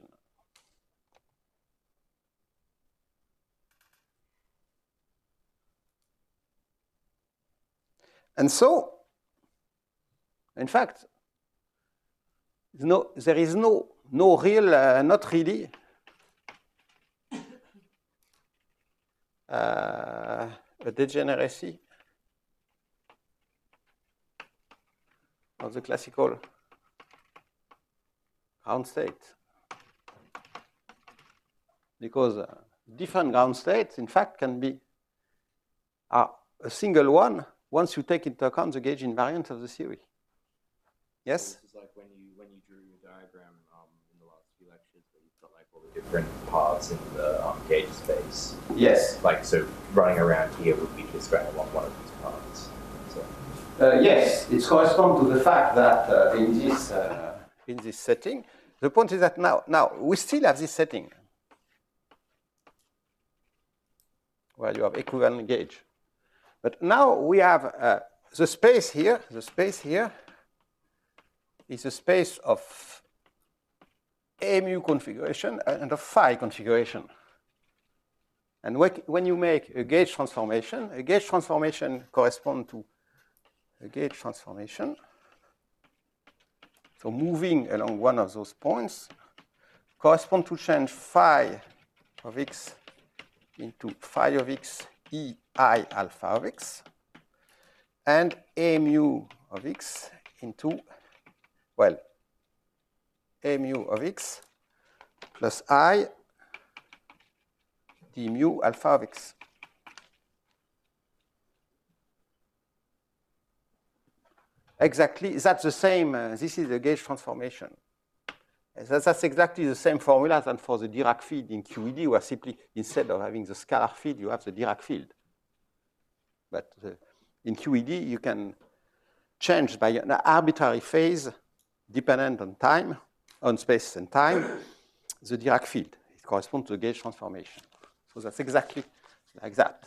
And so, in fact, there is no real, not really a degeneracy of the classical ground state. Because different ground states, in fact, can be a single one once you take into account the gauge invariant of the theory. Yes? This is like when you drew your diagram in the last few lectures, where you've got like all the different paths in the gauge space. Yes. Like, so running around here would be just going along one of these paths. So. Yes, it corresponds to the fact that in this setting, the point is that now we still have this setting where you have equivalent gauge. But now we have the space here. The space here is a space of A mu configuration and of phi configuration. And when you make a gauge transformation corresponds to a gauge transformation. So moving along one of those points correspond to change phi of x into phi of x E I alpha of x, and A mu of x into, well, A mu of x plus I d mu alpha of x. Exactly, that's the same, this is the gauge transformation. That's exactly the same formula than for the Dirac field in QED, where simply, instead of having the scalar field, you have the Dirac field. But in QED, you can change by an arbitrary phase, dependent on time, on space and time, the Dirac field. It corresponds to the gauge transformation. So that's exactly like that.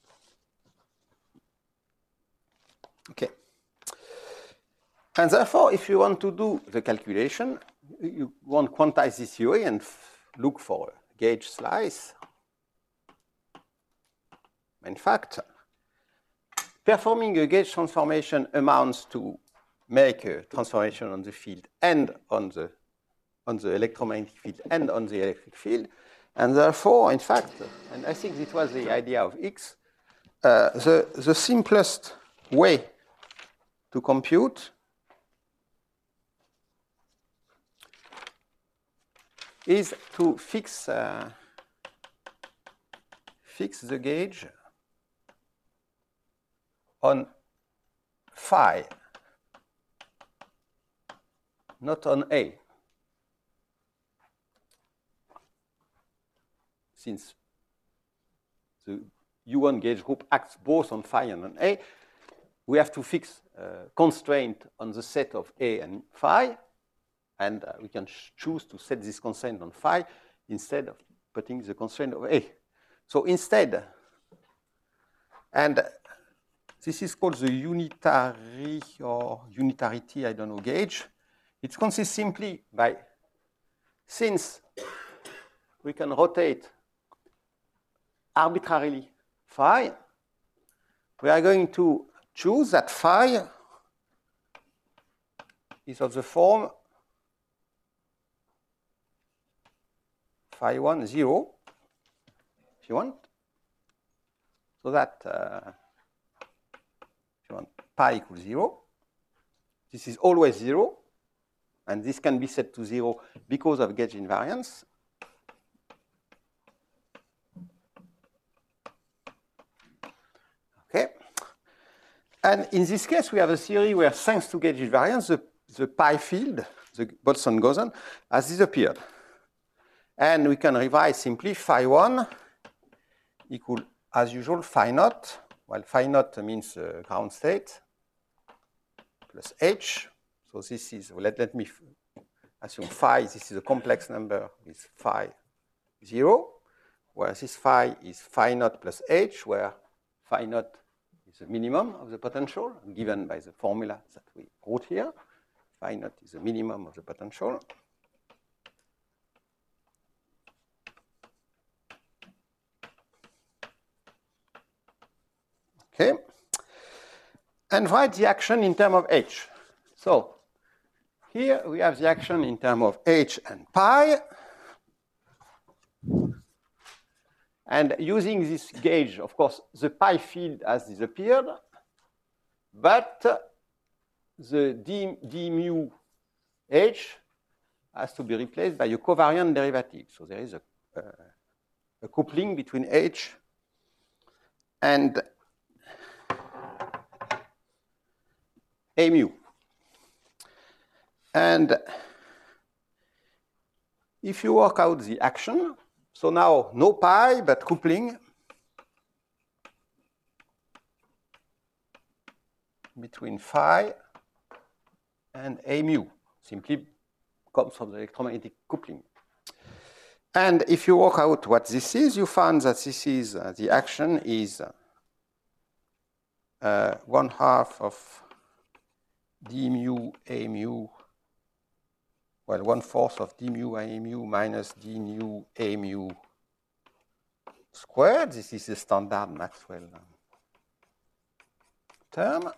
Okay. And therefore, if you want to do the calculation, you want to quantize this theory and look for a gauge slice. In fact, performing a gauge transformation amounts to make a transformation on the field and on the electromagnetic field and on the electric field. And therefore, in fact, and I think it was the idea of X, the simplest way to compute is to fix the gauge on phi, not on A. since the U1 gauge group acts both on phi and on A, we have to fix a constraint on the set of A and phi, and we can choose to set this constraint on phi instead of putting the constraint of A. So instead, and this is called the unitary or unitarity, I don't know, gauge. It consists simply by, since we can rotate arbitrarily phi, we are going to choose that phi is of the form phi 1, 0, if you want, so that if you want pi equals 0, this is always 0, and this can be set to 0 because of gauge invariance. Okay. And in this case, we have a theory where, thanks to gauge invariance, the pi field, the Boltzmann-Ghosn, has disappeared. And we can revise simply phi 1 equal, as usual, phi naught. Well, phi naught means ground state plus h. So this is, let me assume phi, this is a complex number with phi 0, where this phi is phi naught plus h, where phi naught is the minimum of the potential, given by the formula that we wrote here. Phi naught is the minimum of the potential. Okay. And write the action in terms of h. So here we have the action in terms of h and pi. And using this gauge, of course, the pi field has disappeared, but the d mu h has to be replaced by a covariant derivative. So there is a coupling between h and a mu. And if you work out the action, so now no pi, but coupling between phi and a mu, simply comes from the electromagnetic coupling. And if you work out what this is, you find that this is, the action is 1/2 of d mu a mu, well, 1/4 of d mu a mu minus d nu a mu squared. This is the standard Maxwell term.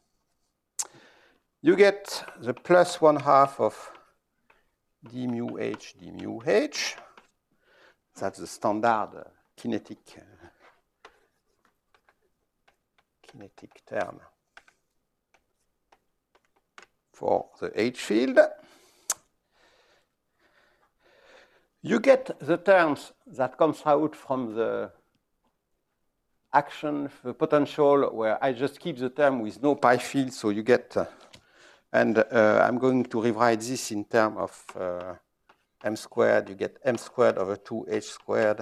You get the plus 1/2 of d mu h d mu h. That's the standard kinetic term for the H field. You get the terms that comes out from the action, the potential, where I just keep the term with no pi field, so you get, and I'm going to rewrite this in terms of m squared. You get m squared over 2h squared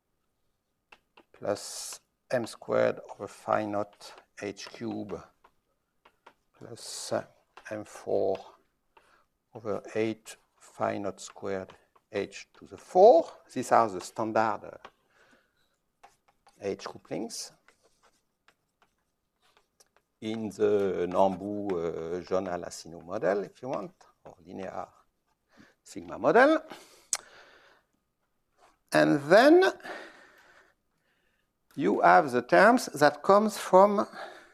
plus m squared over phi naught h cube plus m4 over 8 phi naught squared h to the 4. These are the standard H couplings in the Nambu-Jean-Alassino model, if you want, or linear sigma model. And then you have the terms that comes from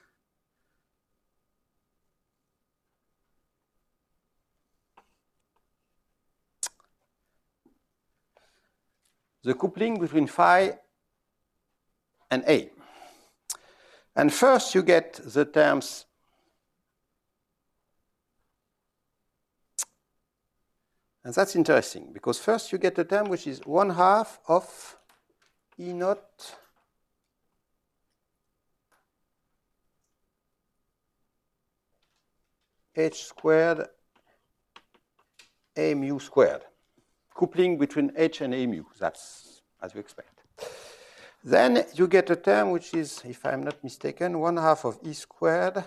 the coupling between phi and A. And first you get the terms and that's interesting because first you get a term which is 1/2 of E naught H squared A mu squared. Coupling between H and A mu, that's as you expect. Then you get a term which is, if I'm not mistaken, 1/2 of E squared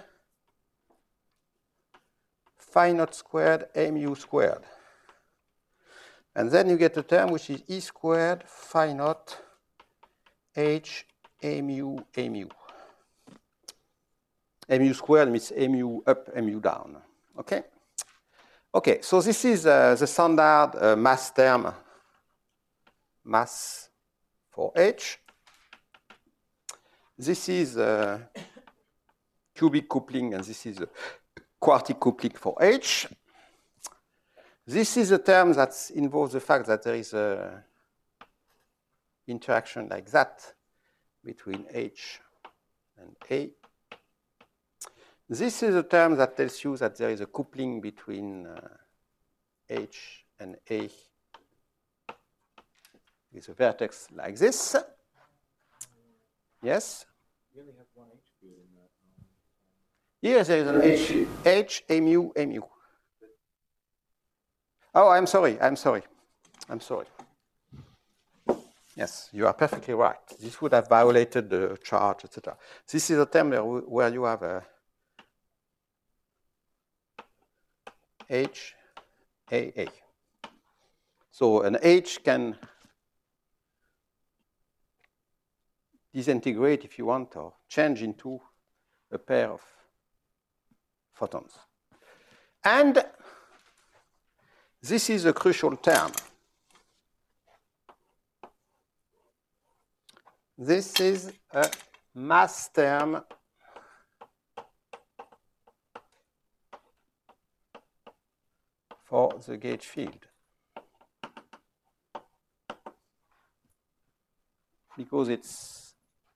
phi naught squared mu squared. And then you get a term which is E squared phi naught H mu mu. Mu squared means mu up, mu down. Okay? Okay, so this is the standard mass term, mass for H. This is cubic coupling, and this is quartic coupling for H. This is a term that involves the fact that there is an interaction like that between H and A. This is a term that tells you that there is a coupling between H and A with a vertex like this. Yes? You only have one H field in that. Yes, there is an H mu mu. Oh, I'm sorry. Yes, you are perfectly right. This would have violated the charge, etc. This is a term where you have a H, A. So an H can disintegrate, if you want, or change into a pair of photons. And this is a crucial term. This is a mass term for the gauge field. Because it's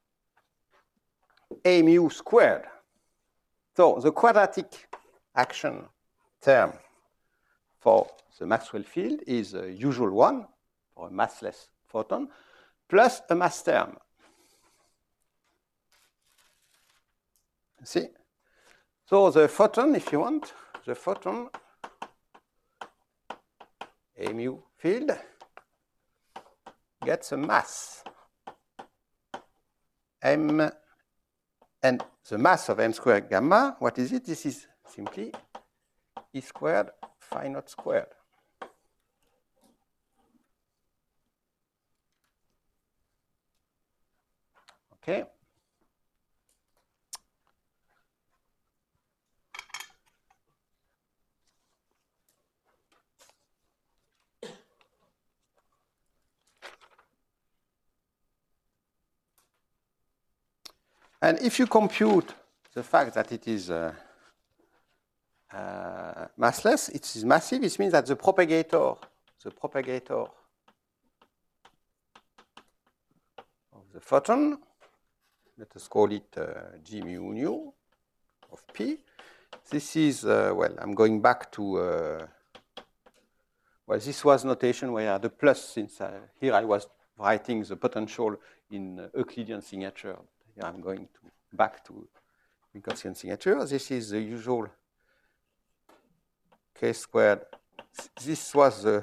A mu squared. So the quadratic action term for the Maxwell field is a usual one for a massless photon plus a mass term. See? So the photon, if you want, the photon A mu field gets a mass m, and the mass of m squared gamma, what is it? This is simply E squared phi naught squared. Okay. And if you compute the fact that it is massless, it is massive, it means that the propagator of the photon, let us call it g mu nu of p. This is, well, I'm going back to, well, this was notation where I had the plus, since here I was writing the potential in Euclidean signature. Here I'm going back to Gaussian signature. This is the usual k squared. This was the,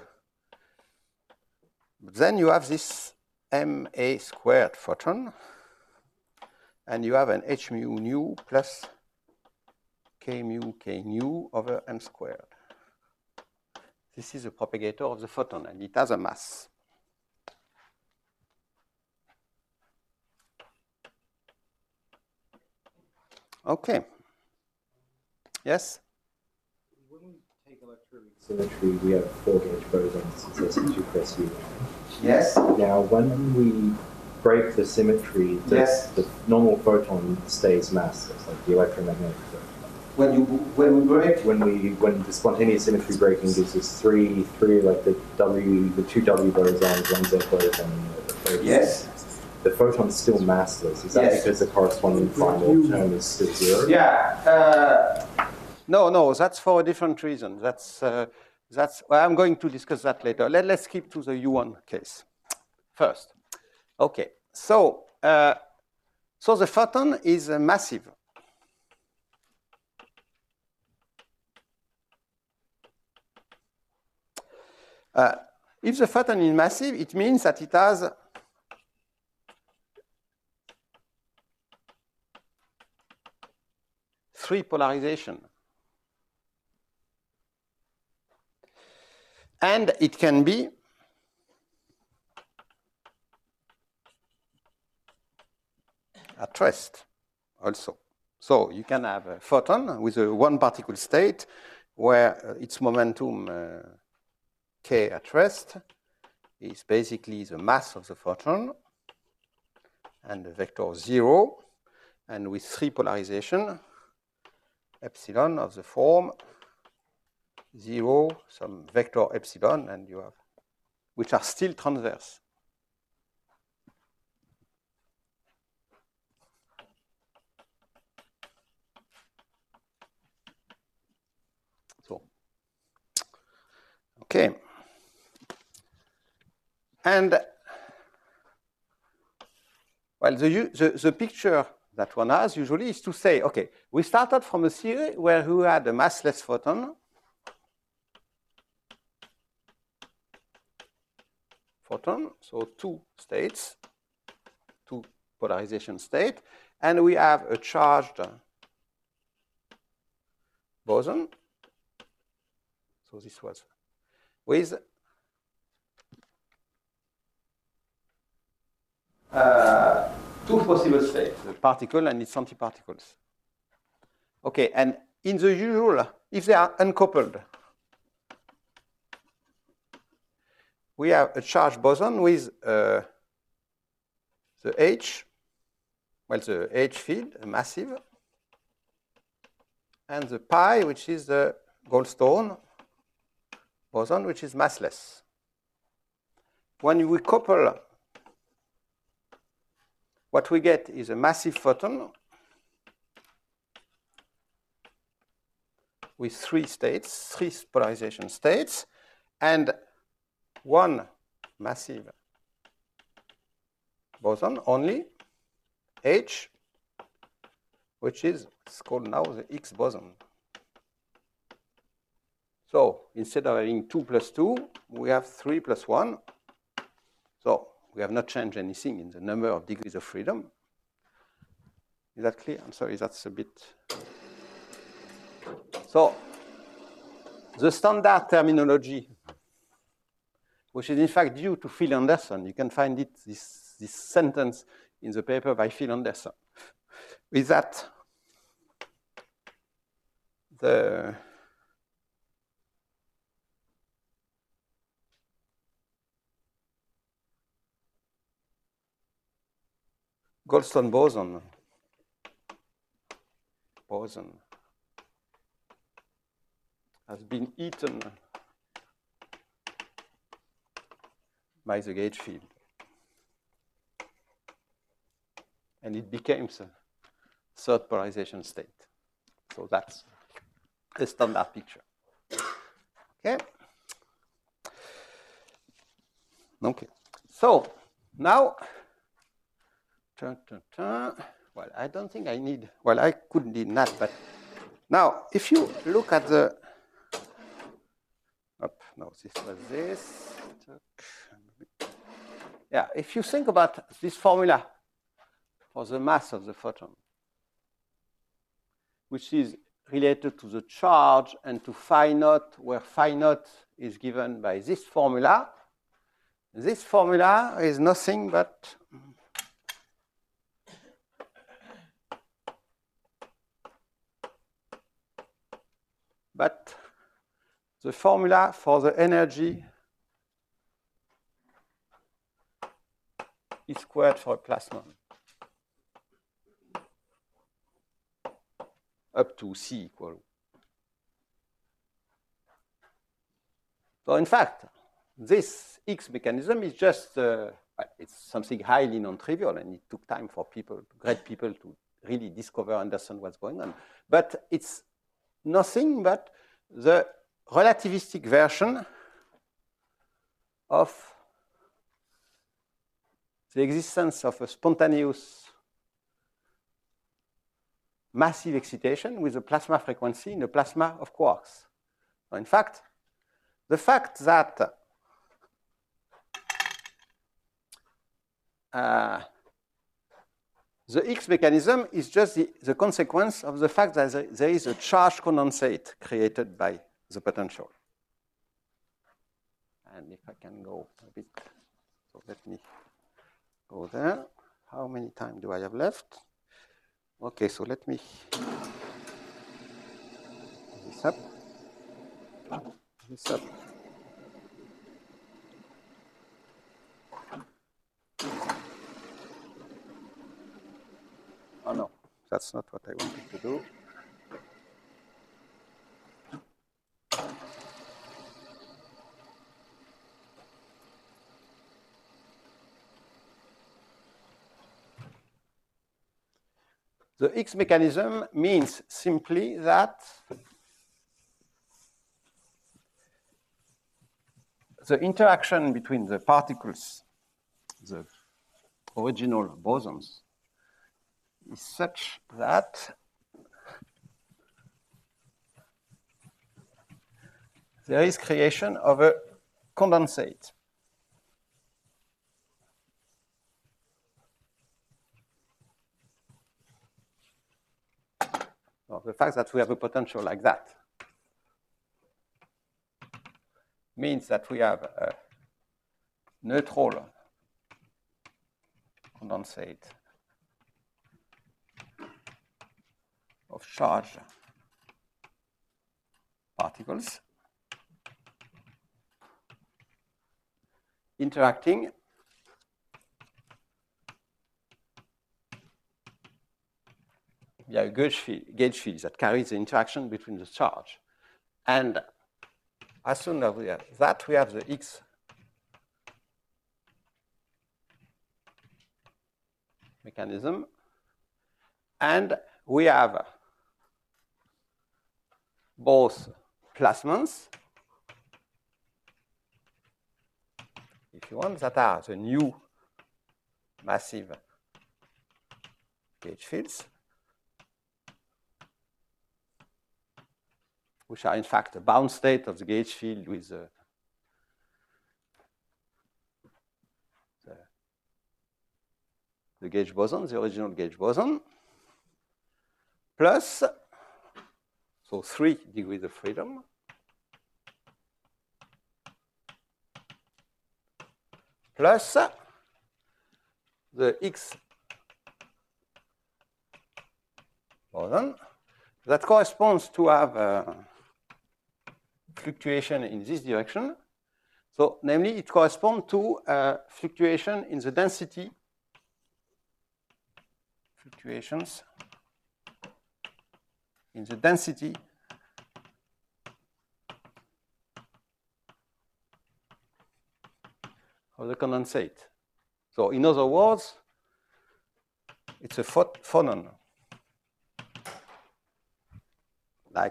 then you have this ma squared photon, and you have an h mu nu plus k mu k nu over m squared. This is the propagator of the photon, and it has a mass. Okay. Yes? When we take electroweak symmetry, we have 4 gauge bosons, it's SN2 plus U. Yes. Now, when we break the symmetry, the normal photon stays massless, like the electromagnetic photon. When the spontaneous symmetry breaking gives us three like the two W bosons, one Z boson, and the photon. Yes. The photon's still massless. Is that because the corresponding final term is still 0? Yeah. No, that's for a different reason. That's well, I'm going to discuss that later. Let's keep to the U1 case first. Okay. So the photon is massive. If the photon is massive, it means that it has 3 polarization. And it can be at rest also. So you can have a photon with a one particle state where its momentum k at rest is basically the mass of the photon and the vector 0, and with 3 polarization, epsilon of the form 0, some vector epsilon, and you have, which are still transverse. So, okay. And well, the picture that one has usually is to say, okay, we started from a theory where we had a massless photon, so 2 states, 2 polarization state, and we have a charged boson. So this was with two possible states, the particle and its antiparticles. Okay, and in the usual, if they are uncoupled, we have a charged boson with the H, well, the H field, a massive, and the pi, which is the Goldstone boson, which is massless. When we couple, what we get is a massive photon with 3 states, 3 polarization states, and one massive boson only, H, which is it's called now the Higgs boson. So instead of having 2 plus 2, we have 3 plus 1. So we have not changed anything in the number of degrees of freedom. Is that clear? I'm sorry, that's a bit. So the standard terminology, which is in fact due to Phil Anderson, you can find it, this sentence in the paper by Phil Anderson, is that the Goldstone boson has been eaten by the gauge field. And it becomes a 3rd polarization state. So that's the standard picture. Okay? Okay. So now, well, I don't think I need, well, I could need that, but now, if you look at the, no, this was this. Yeah, if you think about this formula for the mass of the photon, which is related to the charge and to phi naught, where phi naught is given by this formula is nothing but the formula for the energy E squared for a plasma up to C equal. So in fact, this Higgs mechanism is just, it's something highly non-trivial, and it took time for great people to really discover and understand what's going on. But it's nothing but the relativistic version of the existence of a spontaneous massive excitation with a plasma frequency in a plasma of quarks. So in fact, the fact that the Higgs mechanism is just the consequence of the fact that there is a charge condensate created by the potential. And if I can go a bit, so let me go there. How many time do I have left? Okay, so let me this up. This up. Oh no, that's not what I wanted to do. The Higgs mechanism means simply that the interaction between the particles, the original bosons, is such that there is creation of a condensate. Well, the fact that we have a potential like that means that we have a neutral condensate of charged particles interacting via a gauge field that carries the interaction between the charge. And as soon as we have that, we have the Higgs mechanism, and we have both plasmons, if you want, that are the new massive gauge fields, which are in fact the bound state of the gauge field with the gauge boson, the original gauge boson, plus, so 3 degrees of freedom, plus the Higgs boson that corresponds to have fluctuation in this direction. So, namely, it corresponds to fluctuation in the density, fluctuations in the density of the condensate. So, in other words, it's a phonon, like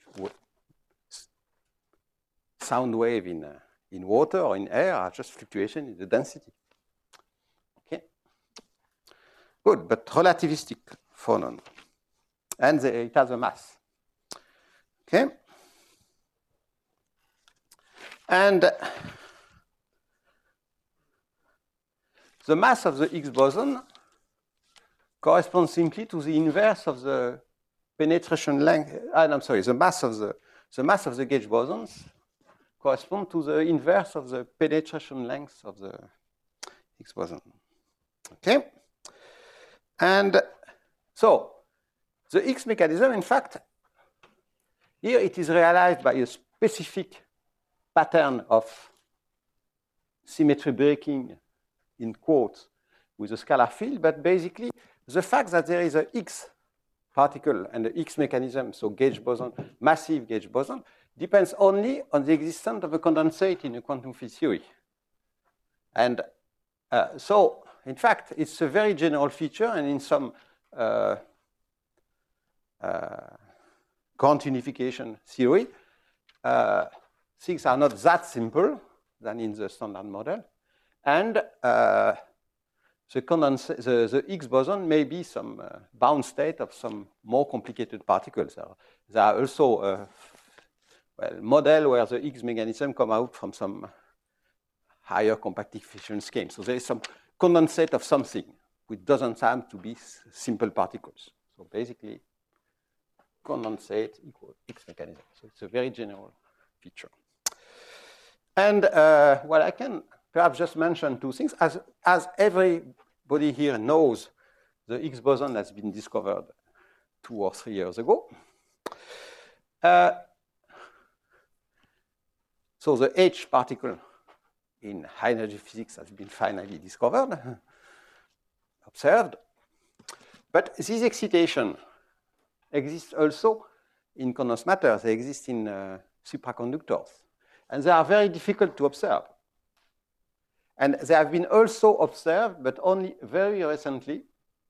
sound wave in water or in air are just fluctuation in the density. Okay, good, but relativistic phonon, and it has a mass. Okay, and the mass of the Higgs boson corresponds simply to the inverse of the penetration length. I'm sorry, the mass of the gauge bosons correspond to the inverse of the penetration length of the Higgs boson. Okay, and so the Higgs mechanism, in fact, here it is realized by a specific pattern of symmetry breaking in quotes with a scalar field, but basically the fact that there is a Higgs particle and the Higgs mechanism, so gauge boson, massive gauge boson, depends only on the existence of a condensate in a quantum field theory. And so, in fact, it's a very general feature, and in some Grant unification theory, things are not that simple than in the standard model. And the Higgs boson may be some bound state of some more complicated particles. There are also models where the Higgs mechanism come out from some higher compactification scheme. So there is some condensate of something. which doesn't have to be simple particles. So basically, condensate equals X mechanism. So it's a very general feature. And well, I can perhaps just mention two things. As everybody here knows, the Higgs boson has been discovered 2 or 3 years ago. So the H particle in high energy physics has been finally discovered, observed. But this excitation exists also in condensed matter. They exist in supraconductors. And they are very difficult to observe. And they have been also observed, but only very recently,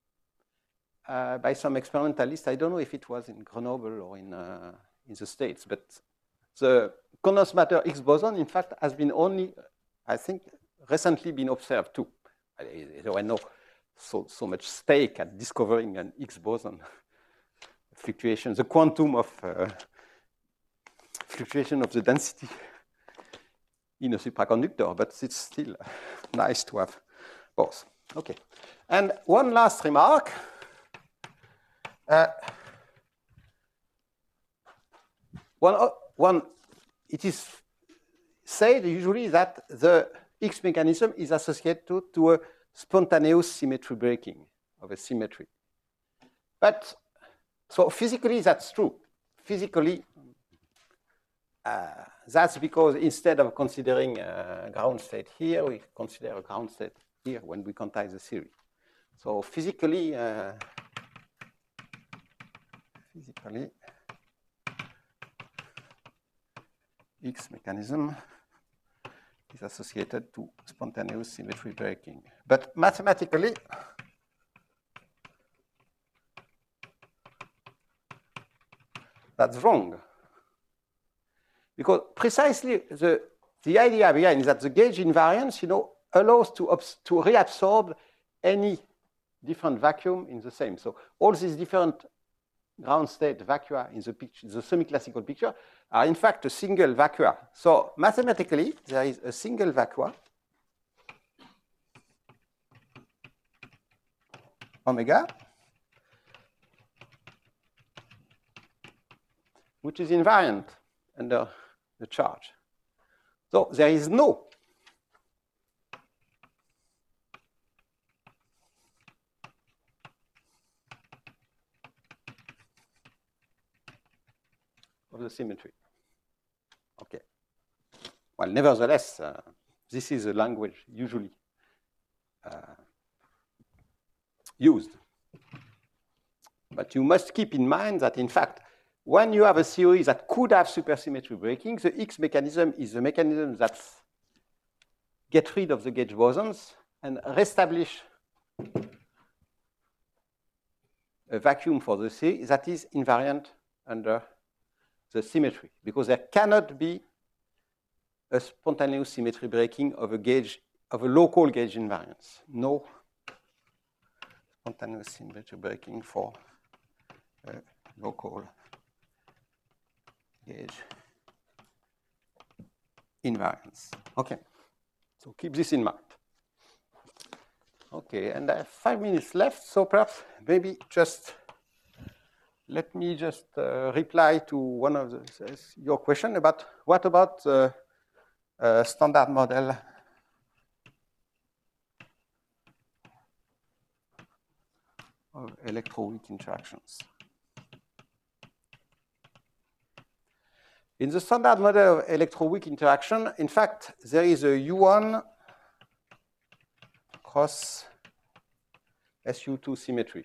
by some experimentalists. I don't know if it was in Grenoble or in the States, but the condensed matter Higgs boson, in fact, has been only, I think, recently been observed too. There were no so much stake at discovering an Higgs boson fluctuation, the quantum of fluctuation of the density in a supraconductor, but it's still nice to have both. Okay. And one last remark. It is said usually that the Higgs mechanism is associated to a spontaneous symmetry breaking of a symmetry. But so physically, that's true. Physically, that's because instead of considering a ground state here, we consider a ground state here when we quantize the theory. So physically, Higgs mechanism is associated to spontaneous symmetry breaking. But mathematically, that's wrong. Because precisely the idea behind is that the gauge invariance, allows to reabsorb any different vacuum in the same. So all these different ground state vacua in the picture, the semi-classical picture, are in fact a single vacua. So mathematically, there is a single vacua, omega, which is invariant under the charge. So there is no of the symmetry. Okay. Well, nevertheless, this is a language usually used. But you must keep in mind that, in fact, when you have a theory that could have supersymmetry breaking, the Higgs mechanism is the mechanism that gets rid of the gauge bosons and reestablish a vacuum for the theory that is invariant under the symmetry, because there cannot be a spontaneous symmetry breaking of a gauge, of a local gauge invariance. No spontaneous symmetry breaking for a local gauge invariance. Okay, so keep this in mind. Okay, and I have 5 minutes left, so perhaps maybe just let me just reply to one of your question about what about standard model of electroweak interactions. In the standard model of electroweak interaction, in fact, there is a U1 cross SU2 symmetry.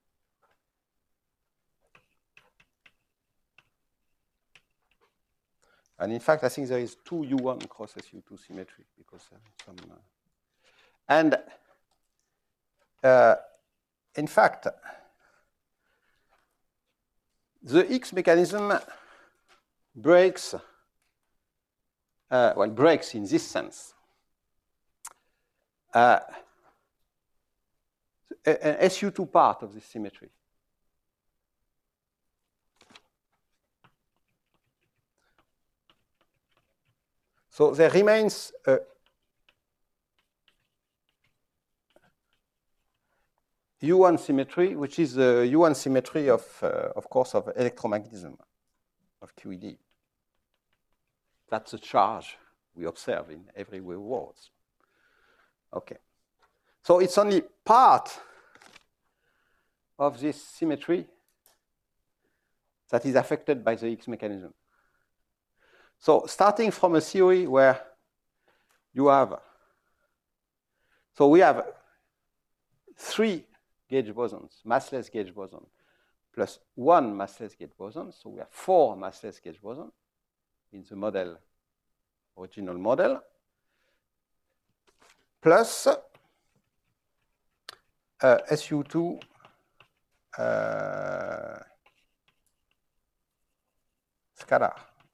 And in fact, I think there is 2 U1 cross SU2 symmetry because some. And in fact, the Higgs mechanism breaks, breaks in this sense. An SU2 part of this symmetry. So there remains U1 symmetry, which is the U1 symmetry of course, of electromagnetism, of QED. That's a charge we observe in every wave worlds. Okay. So it's only part of this symmetry that is affected by the Higgs mechanism. So starting from a theory where you have, so we have 3 gauge bosons, massless gauge boson, plus 1 massless gauge boson. So we have 4 massless gauge boson in the model, original model, plus SU2 scalar.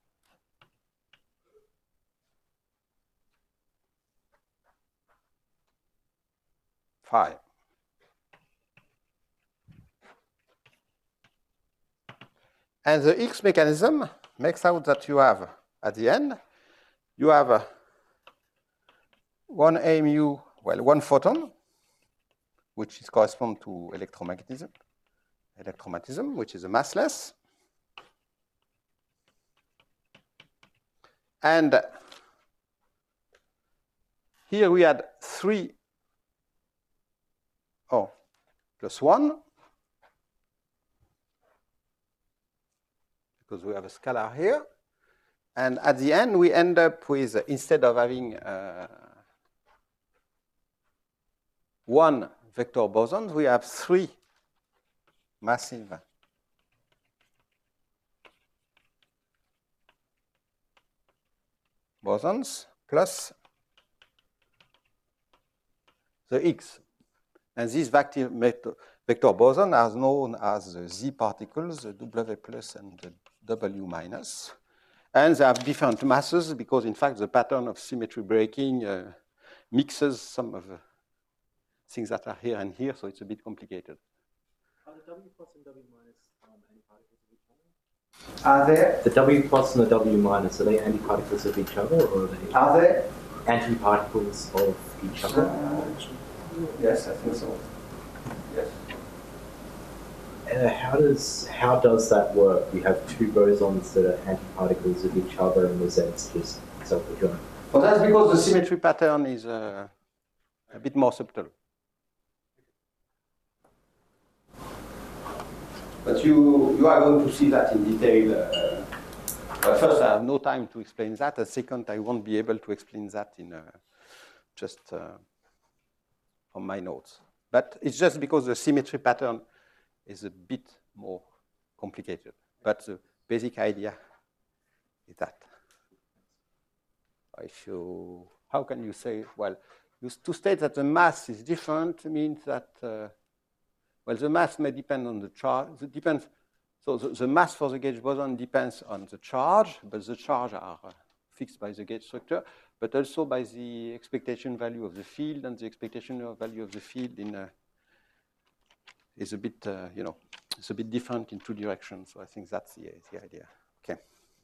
Five. And the Higgs mechanism makes out that you have, at the end, you have one AMU, well, 1 photon, which is correspond to electromagnetism, which is a massless. And here we had 3, plus 1, because we have a scalar here. And at the end, we end up with, instead of having 1 vector boson, we have 3 massive bosons plus the Higgs. And these vector bosons are known as the Z particles, the W plus and the W minus. And they have different masses because, in fact, the pattern of symmetry breaking mixes some of the things that are here and here, so it's a bit complicated. Are the W plus and W minus antiparticles of each other? Are they? The W plus and the W minus, are they antiparticles of each other, or are they antiparticles of each other? Yes, I think so. Yes. How does that work? You have 2 bosons that are antiparticles of each other, and the Z's just self-adjoint. Well, that's because the symmetry pattern is a bit more subtle. But you are going to see that in detail. Well, first, I have no time to explain that. And second, I won't be able to explain that in just from my notes. But it's just because the symmetry pattern is a bit more complicated. But the basic idea is that. How can you say, well, to state that the mass is different means that, well, the mass may depend on the charge. It depends. So the mass for the gauge boson depends on the charge, but the charge are fixed by the gauge structure, but also by the expectation value of the field, and the expectation value of the field is a bit, it's a bit different in 2 directions. So I think that's the idea. Okay.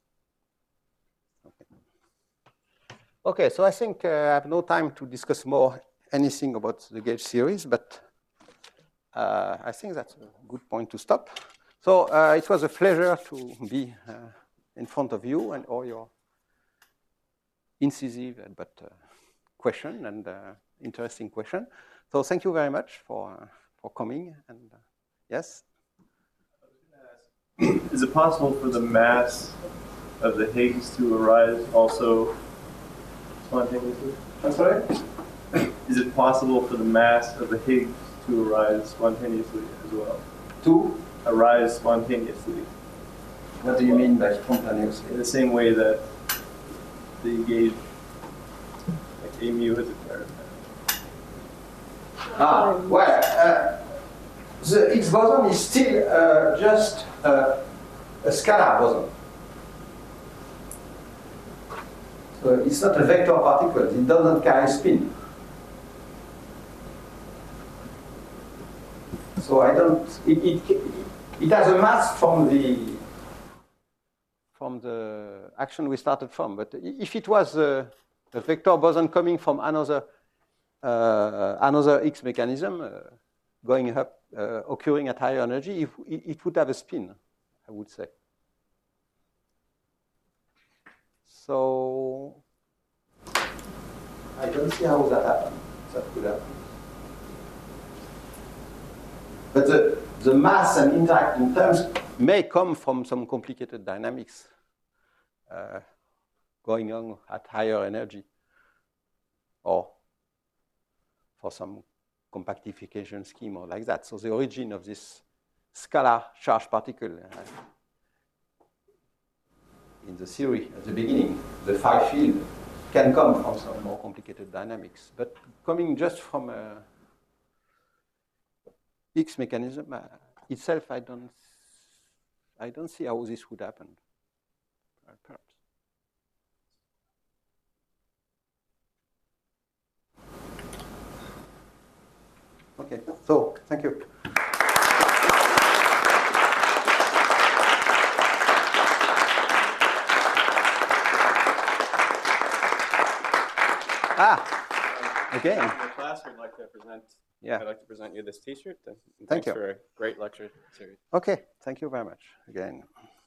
Okay, so I think I have no time to discuss anything about the gauge series, but I think that's a good point to stop. So it was a pleasure to be in front of you and all your incisive but question and interesting question. So thank you very much for coming. And yes? Is it possible for the mass of the Higgs to arise also spontaneously? I'm sorry? Is it possible for the mass of the Higgs to arise spontaneously as well? To? Arise spontaneously. What do you mean by spontaneously? In the same way that the gauge, like A mu has occurred. Well, the Higgs boson is still just a scalar boson. So it's not a vector particle. It doesn't carry spin. So I don't. It has a mass from the action we started from. But if it was a vector boson coming from another Higgs mechanism, going up, occurring at higher energy, it would have a spin, I would say. So I don't see how that happened. That could happen. But the mass and interacting terms may come from some complicated dynamics going on at higher energy, or for some compactification scheme or like that. So the origin of this scalar charged particle in the theory at the beginning, the phi field, can come from some more complicated dynamics. But coming just from a Higgs mechanism itself, I don't see how this would happen. Perhaps. Okay, so thank you. Again. In the class, we'd like to present. Yeah. I'd like to present you this T-shirt. Thank Thanks you for a great lecture series. Okay, thank you very much again.